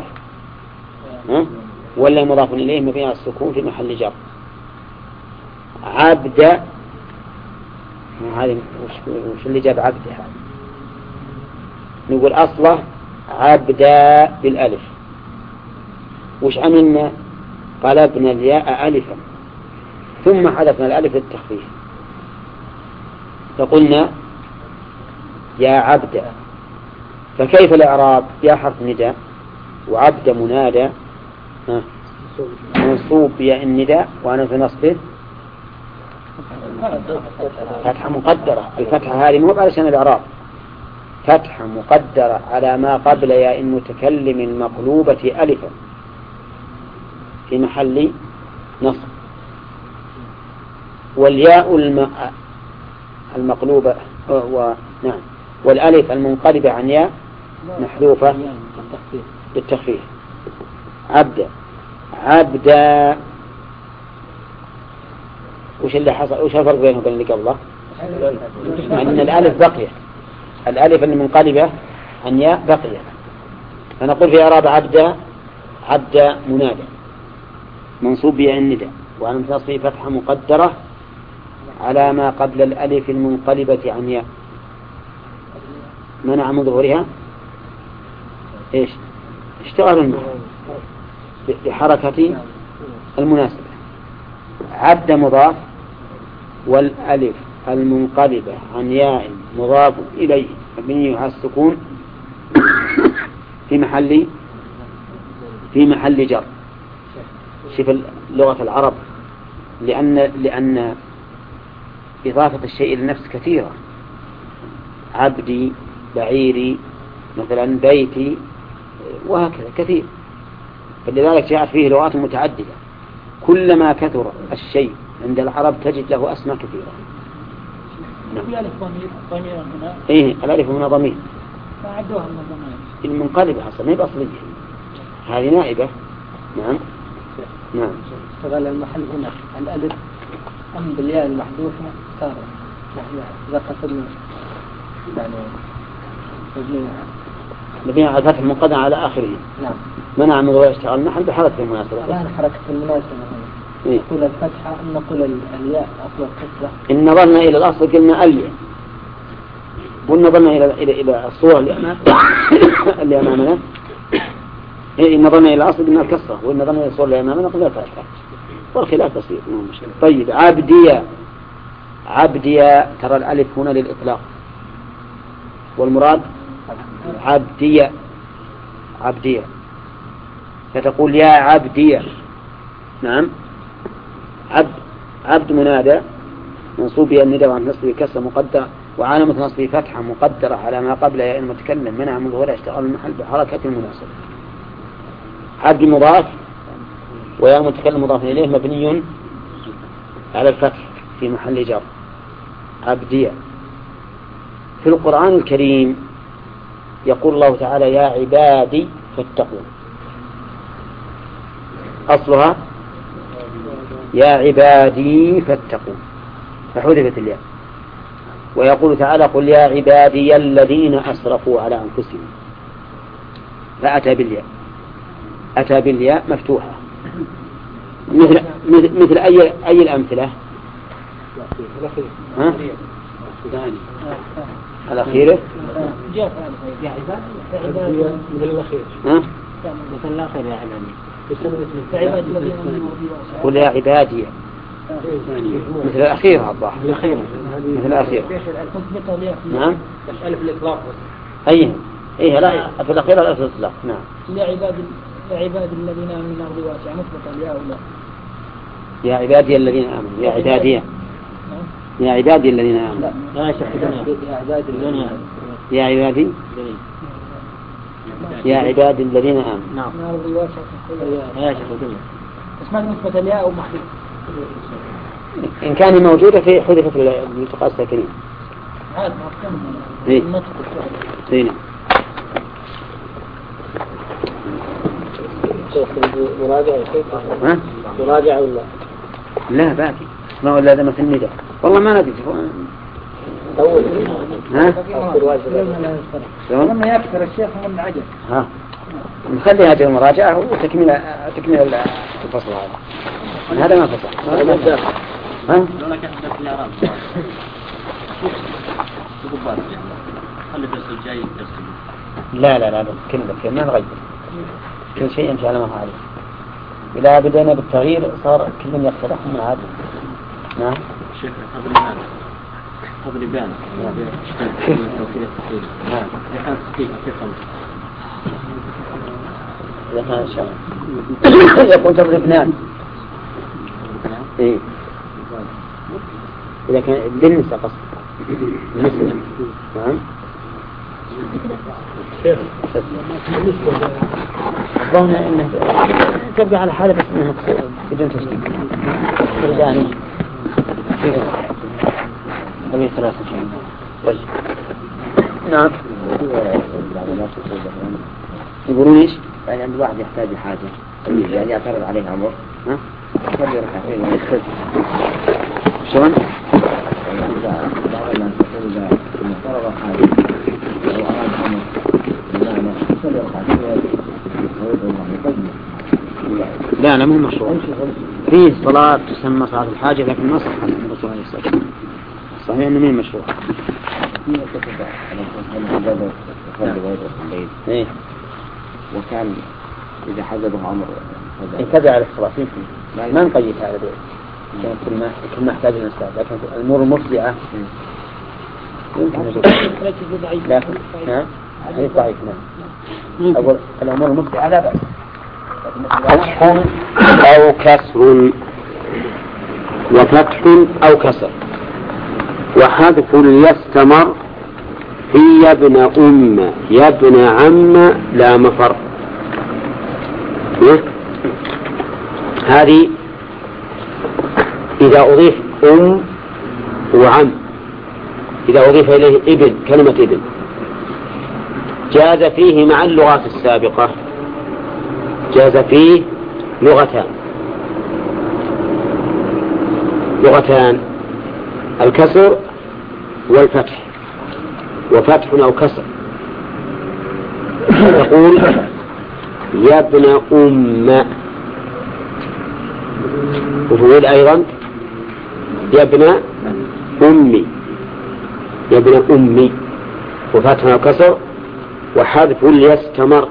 ولا مضاف إليه مبني على السكون في محل جر. عبد هذه وش اللي جاب عبد هذا؟ نقول أصله عبدا بالألف. وش عملنا؟ قلبنا الياء ألفا ثم حذفنا الألف للتخفيف فقلنا يا عبد. فكيف الإعراب؟ يا حرف نداء وعبد منادى منصوب بياء النداء وأنا في نصبه فتحة مقدرة. الفتحة هذه مو علشان الإعراب، فتحة مقدرة على ما قبل ياء المتكلم المقلوبة ألفا في محل نصب. والياء الم... المقلوبة و... نعم والألف المنقلبة عن ياء محذوفة بالتخفيف. عبد عبدا. وش اللي حصل؟ وش الفرق بينه وبين اللي قبله؟ أن الألف بقية، الألف المنقلبة عن ياء بقية. فنقول في إعراب عبدا عبدا منادى منصوب بياء النداء وعلى نصبه فتحة مقدرة على ما قبل الألف المنقلبة عن ياء منع من ظهورها إيش؟ اشتغل المحل بحركة المناسبة. عبد مضاف والألف المنقلبة عن ياء مضاف إليه مبني على السكون في محل في محل جر. شوف لغة العرب لأن لأن إضافة الشيء إلى النفس كثيرة. عبدي بعيري مثلا بيتي وهكذا كثير. فلذلك جاءت فيه لغات متعددة. كلما كثر الشيء عند العرب تجد له أسماء كثيرة. نعم. ضمير هنا. إيه الألف هنا ضمير. فعدوها من الضمائر. المنقلبة أصلا ما هي بأصلية. هذه نائبة. نعم. نعم. اشتغل المحل هنا الألف أم بالياء المحذوفة صار نحن إذا قصدنا يعني مبني على الفتح المقدم على آخره. نعم. منع من ظهور اشتغال المحل بحركة المناسبة. الآن حركة المناسبة إيه؟ نقول الفتحة أم نقول الياء أصل الكسرة؟ إن نظرنا إلى الأصل قلنا الياء وإن نظرنا إلى إلى إلى الصورة اللي أمام اللي أمامنا إيه إن نظرنا إلى الأصل قلنا الكسرة وإن نظرنا إلى الصورة اللي أمامنا قلنا الفتحة والخلاف بسيط ما هو مشكلة. طيب عبدية عبدية ترى الألف هنا للإطلاق والمراد عبدية عبدية فتقول يا عبدية. نعم. عبد عبد منادى منصوب بها الندى وعن نصبه كسر مقدر وعلامة نصبه فتحة مقدرة على ما قبل ياء المتكلم منع من ظهور اشتغال المحل بحركة المناسبة. عبد مضاف ويا المتكلم مضاف إليه مبني على الفتح في محل جر. عبدية. في القرآن الكريم يقول الله تعالى يا عبادي فاتقون، أصلها يا عبادي فاتقون فحذفت الياء. ويقول تعالى قل يا عبادي الذين أسرفوا على أنفسهم فأتى بالياء، أتى بالياء مفتوحة. مثل, مثل أي, أي الأمثلة؟ ها؟ الأخيرة يا عبادي مثل الأخير ها؟ مثل الأخير يا عبادي قل يا عبادي مثل الأخيرة الظاهر مثل الأخيرة. نعم ألف الإطلاق. أي إيه لا في الأخيرة الألف الإطلاق. نعم يا عبادي يا عبادي الذين آمنوا من الأرض واسعة مثبتا يا أولى يا عبادي الذين آمنوا يا عبادي يا عبادي الذين آمنوا يا عبادي الدنيا يا عبادي يا عبادي الذين آمنوا. نعم من الأرض واسعة يا شيخ الدنيا اسمها مثبتا الياء أو محذوف. إن كان موجودة في حذفت الالتقاء الساكنين. عاد ما أفكرنا إيه النطق إيه مراجعة ها مراجعة ولا لا باقي ما هو لازم في النداء والله ما ندري أول ها لما يكثر الشيخ من عجل. ها نخلي هذه المراجعة وتكمل تكمل الفصل هذا هذا ما فصل هذا ما داخل ها لولا كان درس الإعراب خلي الدرس الجاي درس لا لا لا كل كل ما نغير كل شيء يمشي على ما هو عليه. إذا بدأنا بالتغيير صار كل يختلف من عادة. نعم شيخ تضربان تضربان نعم الآن تحقيق في خمس إذا كان إن شاء الله يكون تضربنان. إيه إذا كان بالنسبة قصد بالنسبة. نعم شيخ الظاهر إنه تبقى على حالة بس إنه بدون تشكيل يعني في أبي ثلاثة شيء. طيب نعم يقولون إيش؟ يعني عند الواحد يحتاج حاجة يعني يعترض عليه أمر ها؟ يخلي ركعتين ويخذ شلون؟ إذا إذا إذا اعترض حاجة أو أراد أمر بمعنى يخلي ركعتين لا لا مو مشروع. فيه صلاة تسمى صلاة الحاجة لكن ما صح الرسول عليه الصلاة والسلام. صحيح إنه مين مشروع. إيه وكان إذا حدده أمر انتبه على الصلاة يمكن ما نقيد هذا كان كل ما كل ما احتاج الإنسان لكن الأمور المفزعة يمكن لا نعم هي ضعيف نعم أقول الأمور المفزعة لا بأس. فتح أو كسر وفتح أو كسر وحذف يستمر في يا ابن أم يا ابن عم لا مفر. هذه إذا أضيف أم وعم إذا أضيف إليه ابن كلمة ابن جاز فيه مع اللغات السابقة جاز فيه لغتان لغتان الكسر والفتح وفتح أو كسر. يقول يا ابن أم وتقول أيضا يا ابن أمي يا ابن أمي وفتح أو كسر وحذف يستمر.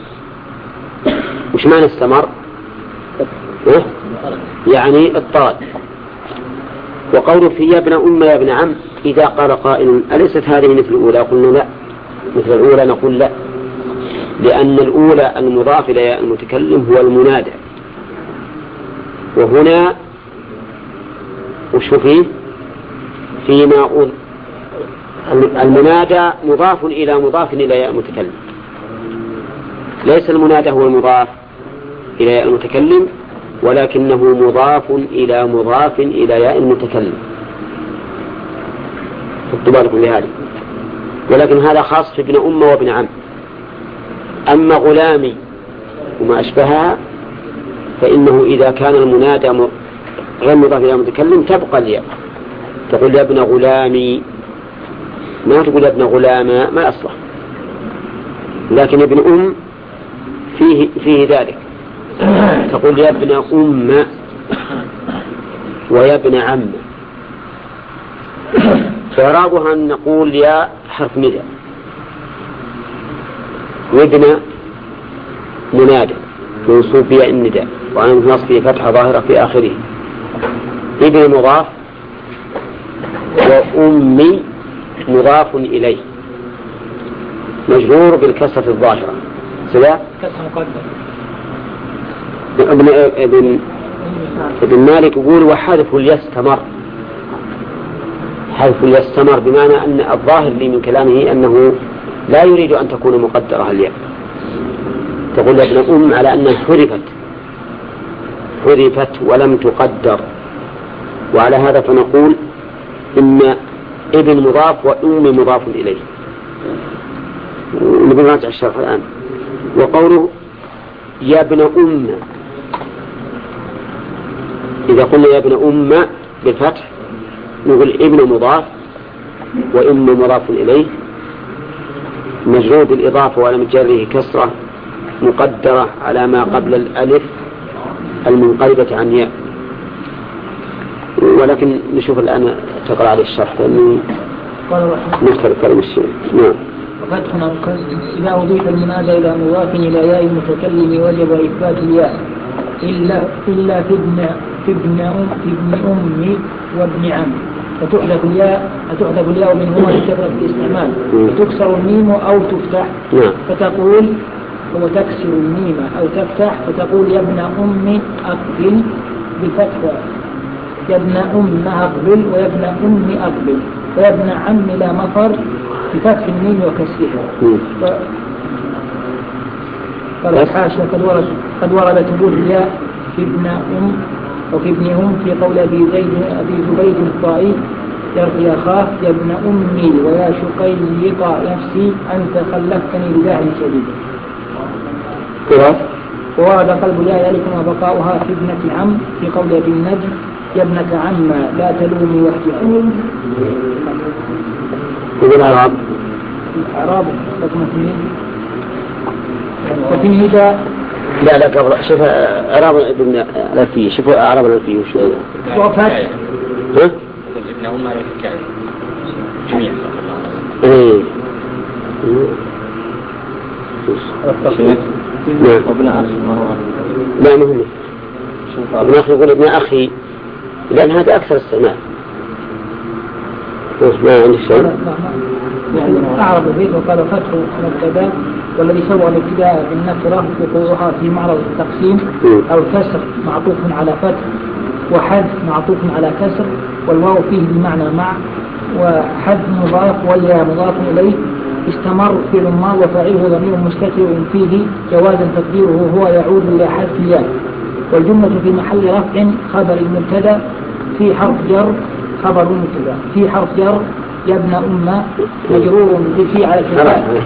وش معنى استمر؟ إيه؟ يعني اضطرد. وقوله في يا ابن أم يا ابن عم إذا قال قائل أليست هذه مثل الأولى؟ قلنا لا مثل الأولى نقول لا لأن الأولى المضاف إلى المتكلم هو المنادى وهنا وش فيه فيما المنادى مضاف إلى مضاف إلى المتكلم ليس المنادى هو المضاف إلى المتكلم ولكنه مضاف إلى مضاف إلى ياء المتكلم، خذوا بالكم لهذا. ولكن هذا خاص في ابن أم وابن عم. أما غلامي وما أشبهها فإنه إذا كان المنادى غير مضاف إلى المتكلم تبقى الياء، تقول يا ابن غلامي، ما تقول يا ابن غلاما، ما أصلح. لكن ابن أم فيه, فيه ذلك، تقول يا ابن أم ويا ابن عم. فإعرابها أن نقول يا حرف نداء وابن منادى منصوب بياء النداء وعن نصبه فتحة ظاهرة في آخره، ابن مضاف وأمي مضاف إليه مجرور بالكسرة الظاهرة سواء ابن ابن ابن مالك يقول وحذف يستمر، حذف يستمر بمعنى أن الظاهر لي من كلامه أنه لا يريد أن تكون مقدرة الياء، تقول ابن أم على أنها حذفت حذفت ولم تقدر، وعلى هذا فنقول إن ابن مضاف وأم مضاف إليه. نبي نراجع الشرح الآن. وقوله يا ابن أم، إذا قلنا يا ابن أم بالفتح نقول ابن مضاف وأم مضاف إليه مجرور بالإضافة ولم جره كسرة مقدرة على ما قبل الألف المنقلبة عن ياء. ولكن نشوف الآن تقرأ على الشرح لأنه نختار كلام الشيء. نعم. وفتح إذا أضيف المنادى إلى مضاف إلى ياء المتكلم وجب إثبات الياء إلا إلا في ابن في ابن أم في ابن أمي وابن عم، فتحذف الياء فتحذف الياء منهما لكثرة الاستعمال، فتكسر الميم أو تفتح فتقول هو تكسر الميم أو تفتح فتقول يا ابن أم أقبل بالفتح، يا ابن أم أقبل ويا ابن أم أقبل، ويا ابن عم لا مفر بفتح الميم وكسرها. قال حاشا قد ورد قد ورد ثبوت الياء في ابن أم وفي ابن أم في قول أبي زيد أبي زبيد الطائي يا خاف يا ابن أمي ويا شقيق نفسي أنت خلفتني بجاه شديد. وورد قلب الياء ذلك وبقاؤها في ابنة عم في قول أبي النجم يا ابنة عم لا تلومي واحتفل. الأعراب الأعراب لكم اثنين وفي هذا لا لا قبل شوف أعراب ابن الألفية، شوف أعراب الألفية وشو وفتح ها ابن أم على الكعب جميع إيه نعم. وابن أخي ما هو لا مهم ابن أخي يقول ابن أخي لأن هذا أكثر استعمال. ما عندي شيء أعرب البيت وقال فتح مبتدا والذي سوى الابتداء بالنكرة وقوعها في معرض التقسيم أو كسر معطوف على فتح وحذف معطوف على كسر والواو فيه بمعنى مع وحذف مضاف والياء مضاف إليه استمر في الماضي وفاعله ضمير مستتر فيه جوازا تقديره هو يعود إلى حذف الياء، والجملة في محل رفع خبر المبتدا في حرف جر خبر المبتدا في حرف جر يا ابن أم مجرور بفي على الكتاب.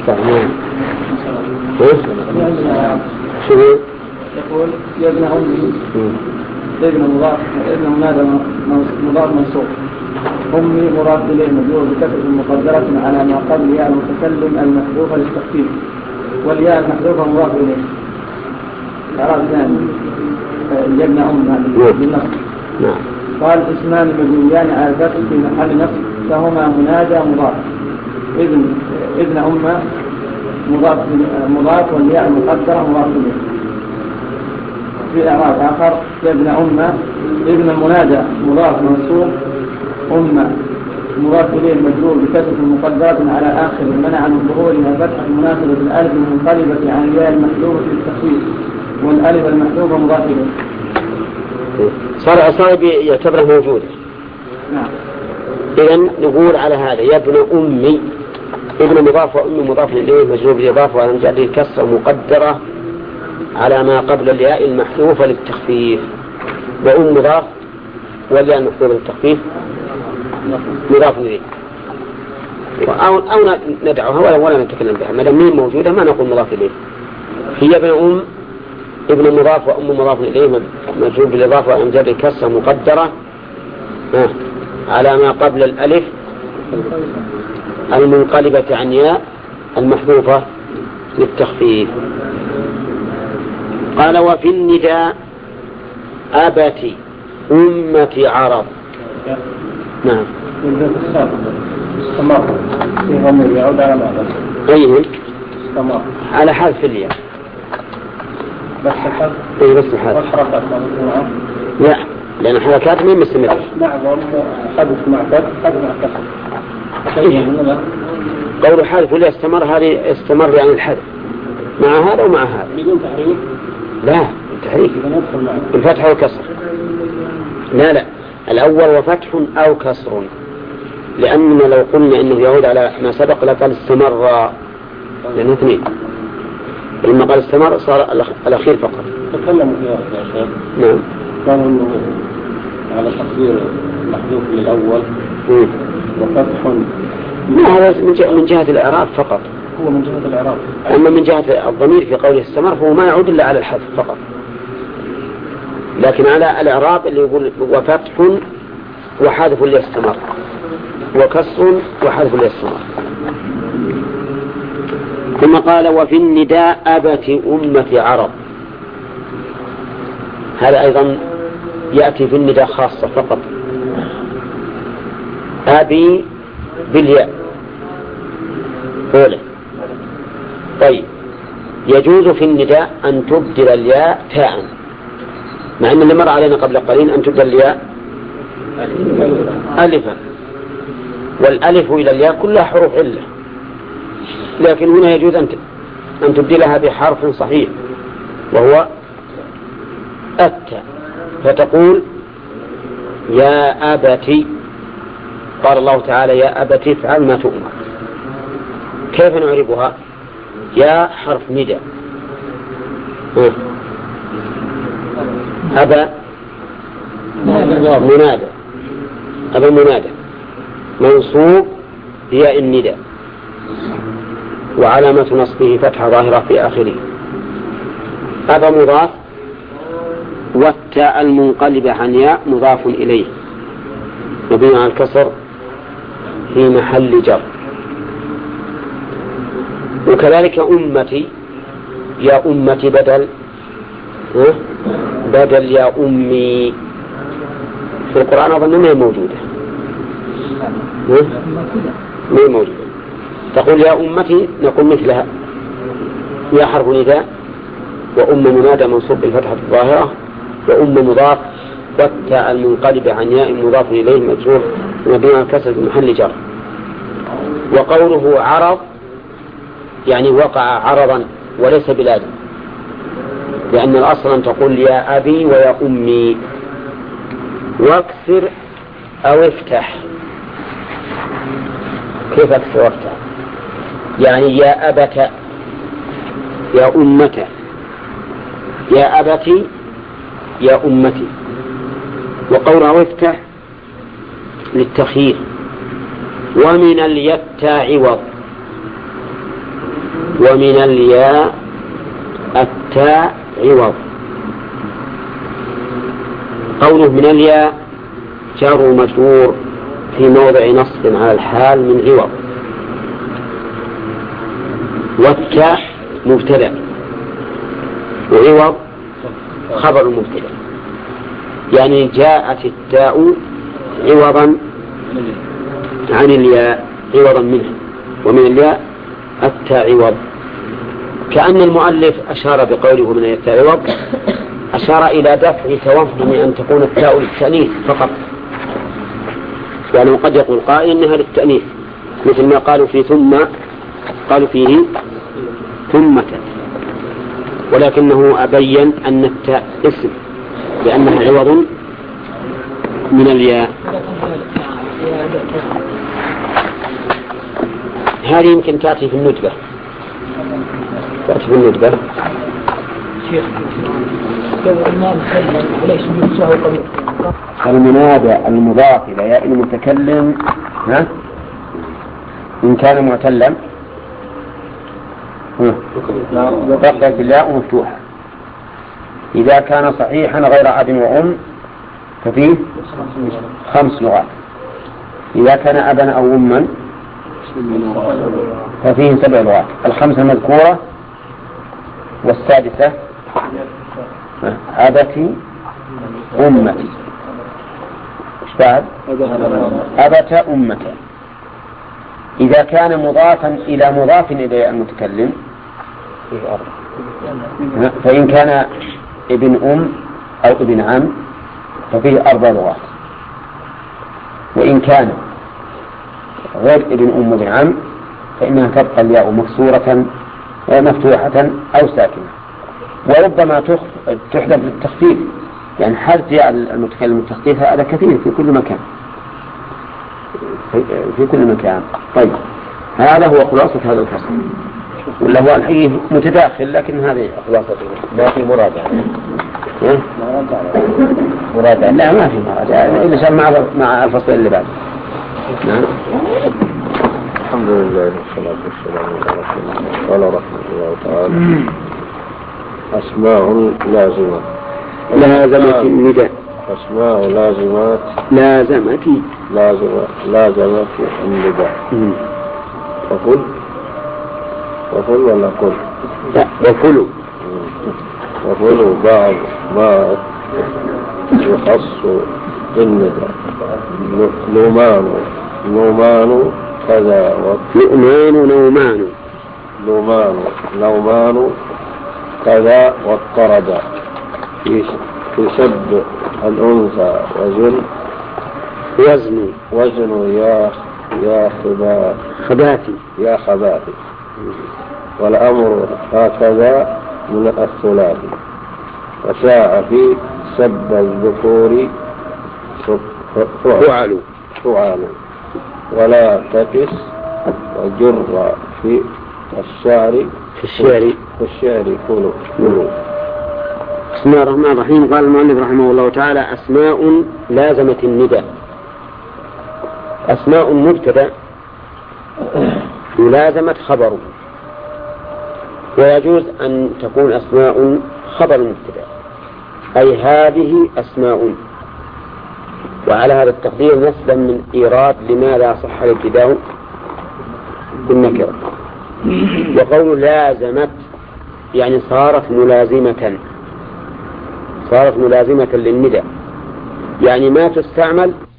يقول يا ابن أمي ابن مضاف ابن منادى مضاف منصوب، أمي مراد إليه مجرور بكسر مقدرة على ما قبل ياء المتكلم المحذوفة للتخفيف، والياء المحذوفة مضاف إليه. الإعراب الثاني يا ابن أم بالنصب. قال اسمان مبنيان على الفتح في محل نصب فهما منادى مضاف، ابن ابن أم مضاف مضاف والياء المقدرة مضاف إليه. في إعراب آخر يا ابن أم ابن المنادى مضاف منصوب، أم مضاف إليه مجرور بكسر مقدرة على آخر منع من ظهورها فتحة مناسبة الألف المنقلبة عن الياء المحذوفة للتخفيف، والألف المحذوفة مضاف إليه. صار أصابي يعتبره موجودا. نعم. إذن نقول على هذا يا ابن أمي ابن مضاف وأم مضاف إليه مجرور بالإضافة وعن جعله كسر مقدرة على ما قبل الياء المحذوفة للتخفيف. وأم مضاف والياء المحذوفة للتخفيف مضاف إليه، أو, أو ندعوها ولا, ولا نتكلم بها ما دام مين موجودة ما نقول مضاف إليه. هي ابن أم ابن مضاف وأم مضاف إليه مجرور بالإضافة وأن جر كسر مقدرة على ما قبل الألف المنقلبة عن ياء المحذوفة للتخفيف. قال وفي النداء أبتي أمة عرب. نعم استمر في ضمير يعود على ماذا؟ أيه استمر على حذف الياء بس الحذف أي بس الحذف والحركات ممنوعة. لا لأن الحركات ما مستمرة. معظم حذف مع فتح حذف مع كسر. قول حذف ولا استمر هذه استمر يعني الحذف مع هذا ومع هذا. بدون تحريك؟ لا التحريك الفتح والكسر. لا لا الأول وفتح أو كسر، لأننا لو قلنا إنه يعود على ما سبق لقال استمر لأنه اثنين، لما قال استمر صار الأخير فقط. تكلموا فيها يا شيخ. نعم قالوا إنه على تقدير محذوف للأول وفتح. ما هذا من جهة الإعراب فقط. هو من جهة الإعراب. أما من جهة الضمير في قوله استمر فهو ما يعود إلا على الحذف فقط، لكن على الإعراب اللي يقول وفتح وحذف ليستمر وكسر وحذف ليستمر. ثم قال وفي النداء أبت أمة عرب. هذا أيضا يأتي في النداء خاصة فقط، أبي بالياء أولى. طيب يجوز في النداء أن تبدل الياء تاء، مع أن اللي مر علينا قبل قليل أن تبدل الياء ألفا، والألف إلى الياء كلها حروف علة، لكن هنا يجوز أن تبدلها بحرف صحيح وهو التاء، فتقول يا أبتي. قال الله تعالى يا أبتي افعل ما تؤمر. كيف نعربها؟ يا حرف نداء، أبا منادى، أبا منادى منصوب بياء النداء وعلامة نصبه فتحة ظاهرة في آخره. أبا مضاف والتاء المنقلبة عن ياء مضاف إليه مبني على الكسر في محل جر. وكذلك أمتي يا أمتي بدل بدل يا أمي في القرآن أظن ما هي موجودة ما هي موجودة. تقول يا أمتي نقول مثلها يا حرف نداء وأم منادى منصوب بالفتحة الظاهرة وأم مضاف والتاء المنقلبة عن ياء مضاف إليه مجرور مبني على الكسر في محل جر. وقوله عرض يعني وقع عرضا وليس بلازم، لأن الأصل أن تقول يا أبي ويا أمي. واكسر أو افتح. كيف اكسر وافتح؟ يعني يا أبت يا أمة يا أبتي يا أمتي. وقوله افتح للتخيير. ومن الياء عوض، ومن الياء التاء عوض. قوله من الياء جار مجرور في موضع نصب على الحال من عوض، والتاء مبتدأ وعوض خبر المبتدأ، يعني جاءت التاء عوضا عن الياء عوضا منها. ومن الياء التاء عوض، كأن المؤلف أشار بقوله من التاء عوض أشار إلى دفع توهم أن تكون التاء للتأنيث فقط، يعني قد يقول قائل إنها للتأنيث مثل ما قالوا في ثم قالوا فيه ثمة، ولكنه أبين أن التاء اسم لأنها عوض من الياء. هذه يمكن تأتي في الندبة تأتي في الندبة المنادى المضاف إلى ياء المتكلم ها إن كان معتلا بقيت الياء مفتوحة. إذا كان صحيحا غير أب وأم ففيه خمس لغات. إذا كان أبا أو أما ففيه سبع لغات. الخمسة المذكورة والسادسة أبتي أمتي. إيش بعد؟ أبت أمتي. إذا كان مضافا إلى مضاف إلى المتكلم فإن كان ابن أم أو ابن عم ففيه أربع لغات. وإن كان غير ابن أم وابن عم فإنها تبقى الياء مكسورة مفتوحة أو ساكنة. وربما تحذف للتخفيف، يعني حذف ياء المتكلم التخفيف هذا كثير في كل مكان في كل مكان. طيب هذا هو خلاصة هذا الفصل، ولا هو الحقيقة متداخل لكن هذه خلاصته. ما في مراجعة مراجعة لا ما في مراجعة إلا شان مع مع الفصل اللي بعده. نعم. الحمد لله والصلاة والسلام على رسول الله. قال رحمه الله تعالى أسماء لازمة لازمة النداء. أسماء لازمات لازمتي لازمة لازمة النداء. وقل وقل ولا قل؟ لا وقلوا وقلوا بعض ما يخص بالنداء. نومان نومان كذا نؤمان نومان نومان نومان كذا واضطرد يسب الأنثى وزن وزن وزن يا يا خبا خباتي يا خباتي. والأمر هكذا من الثلاثي. وشاء في سب الذكور فعلوا فعلوا ولا تقس وجر في الشعر في الشعر في الشعر كله كله. بسم الله الرحمن الرحيم. قال المؤلف رحمه الله تعالى أسماء لازمت النداء. أسماء مبتدأ ملازمة خبره، ويجوز أن تكون أسماء خبر مبتدأ أي هذه أسماء، وعلى هذا التقدير نسبا من إيراد لماذا صح الابتداء بالنكرة. وقول لازمت يعني صارت ملازمة صارت ملازمة للنداء، يعني ما تستعمل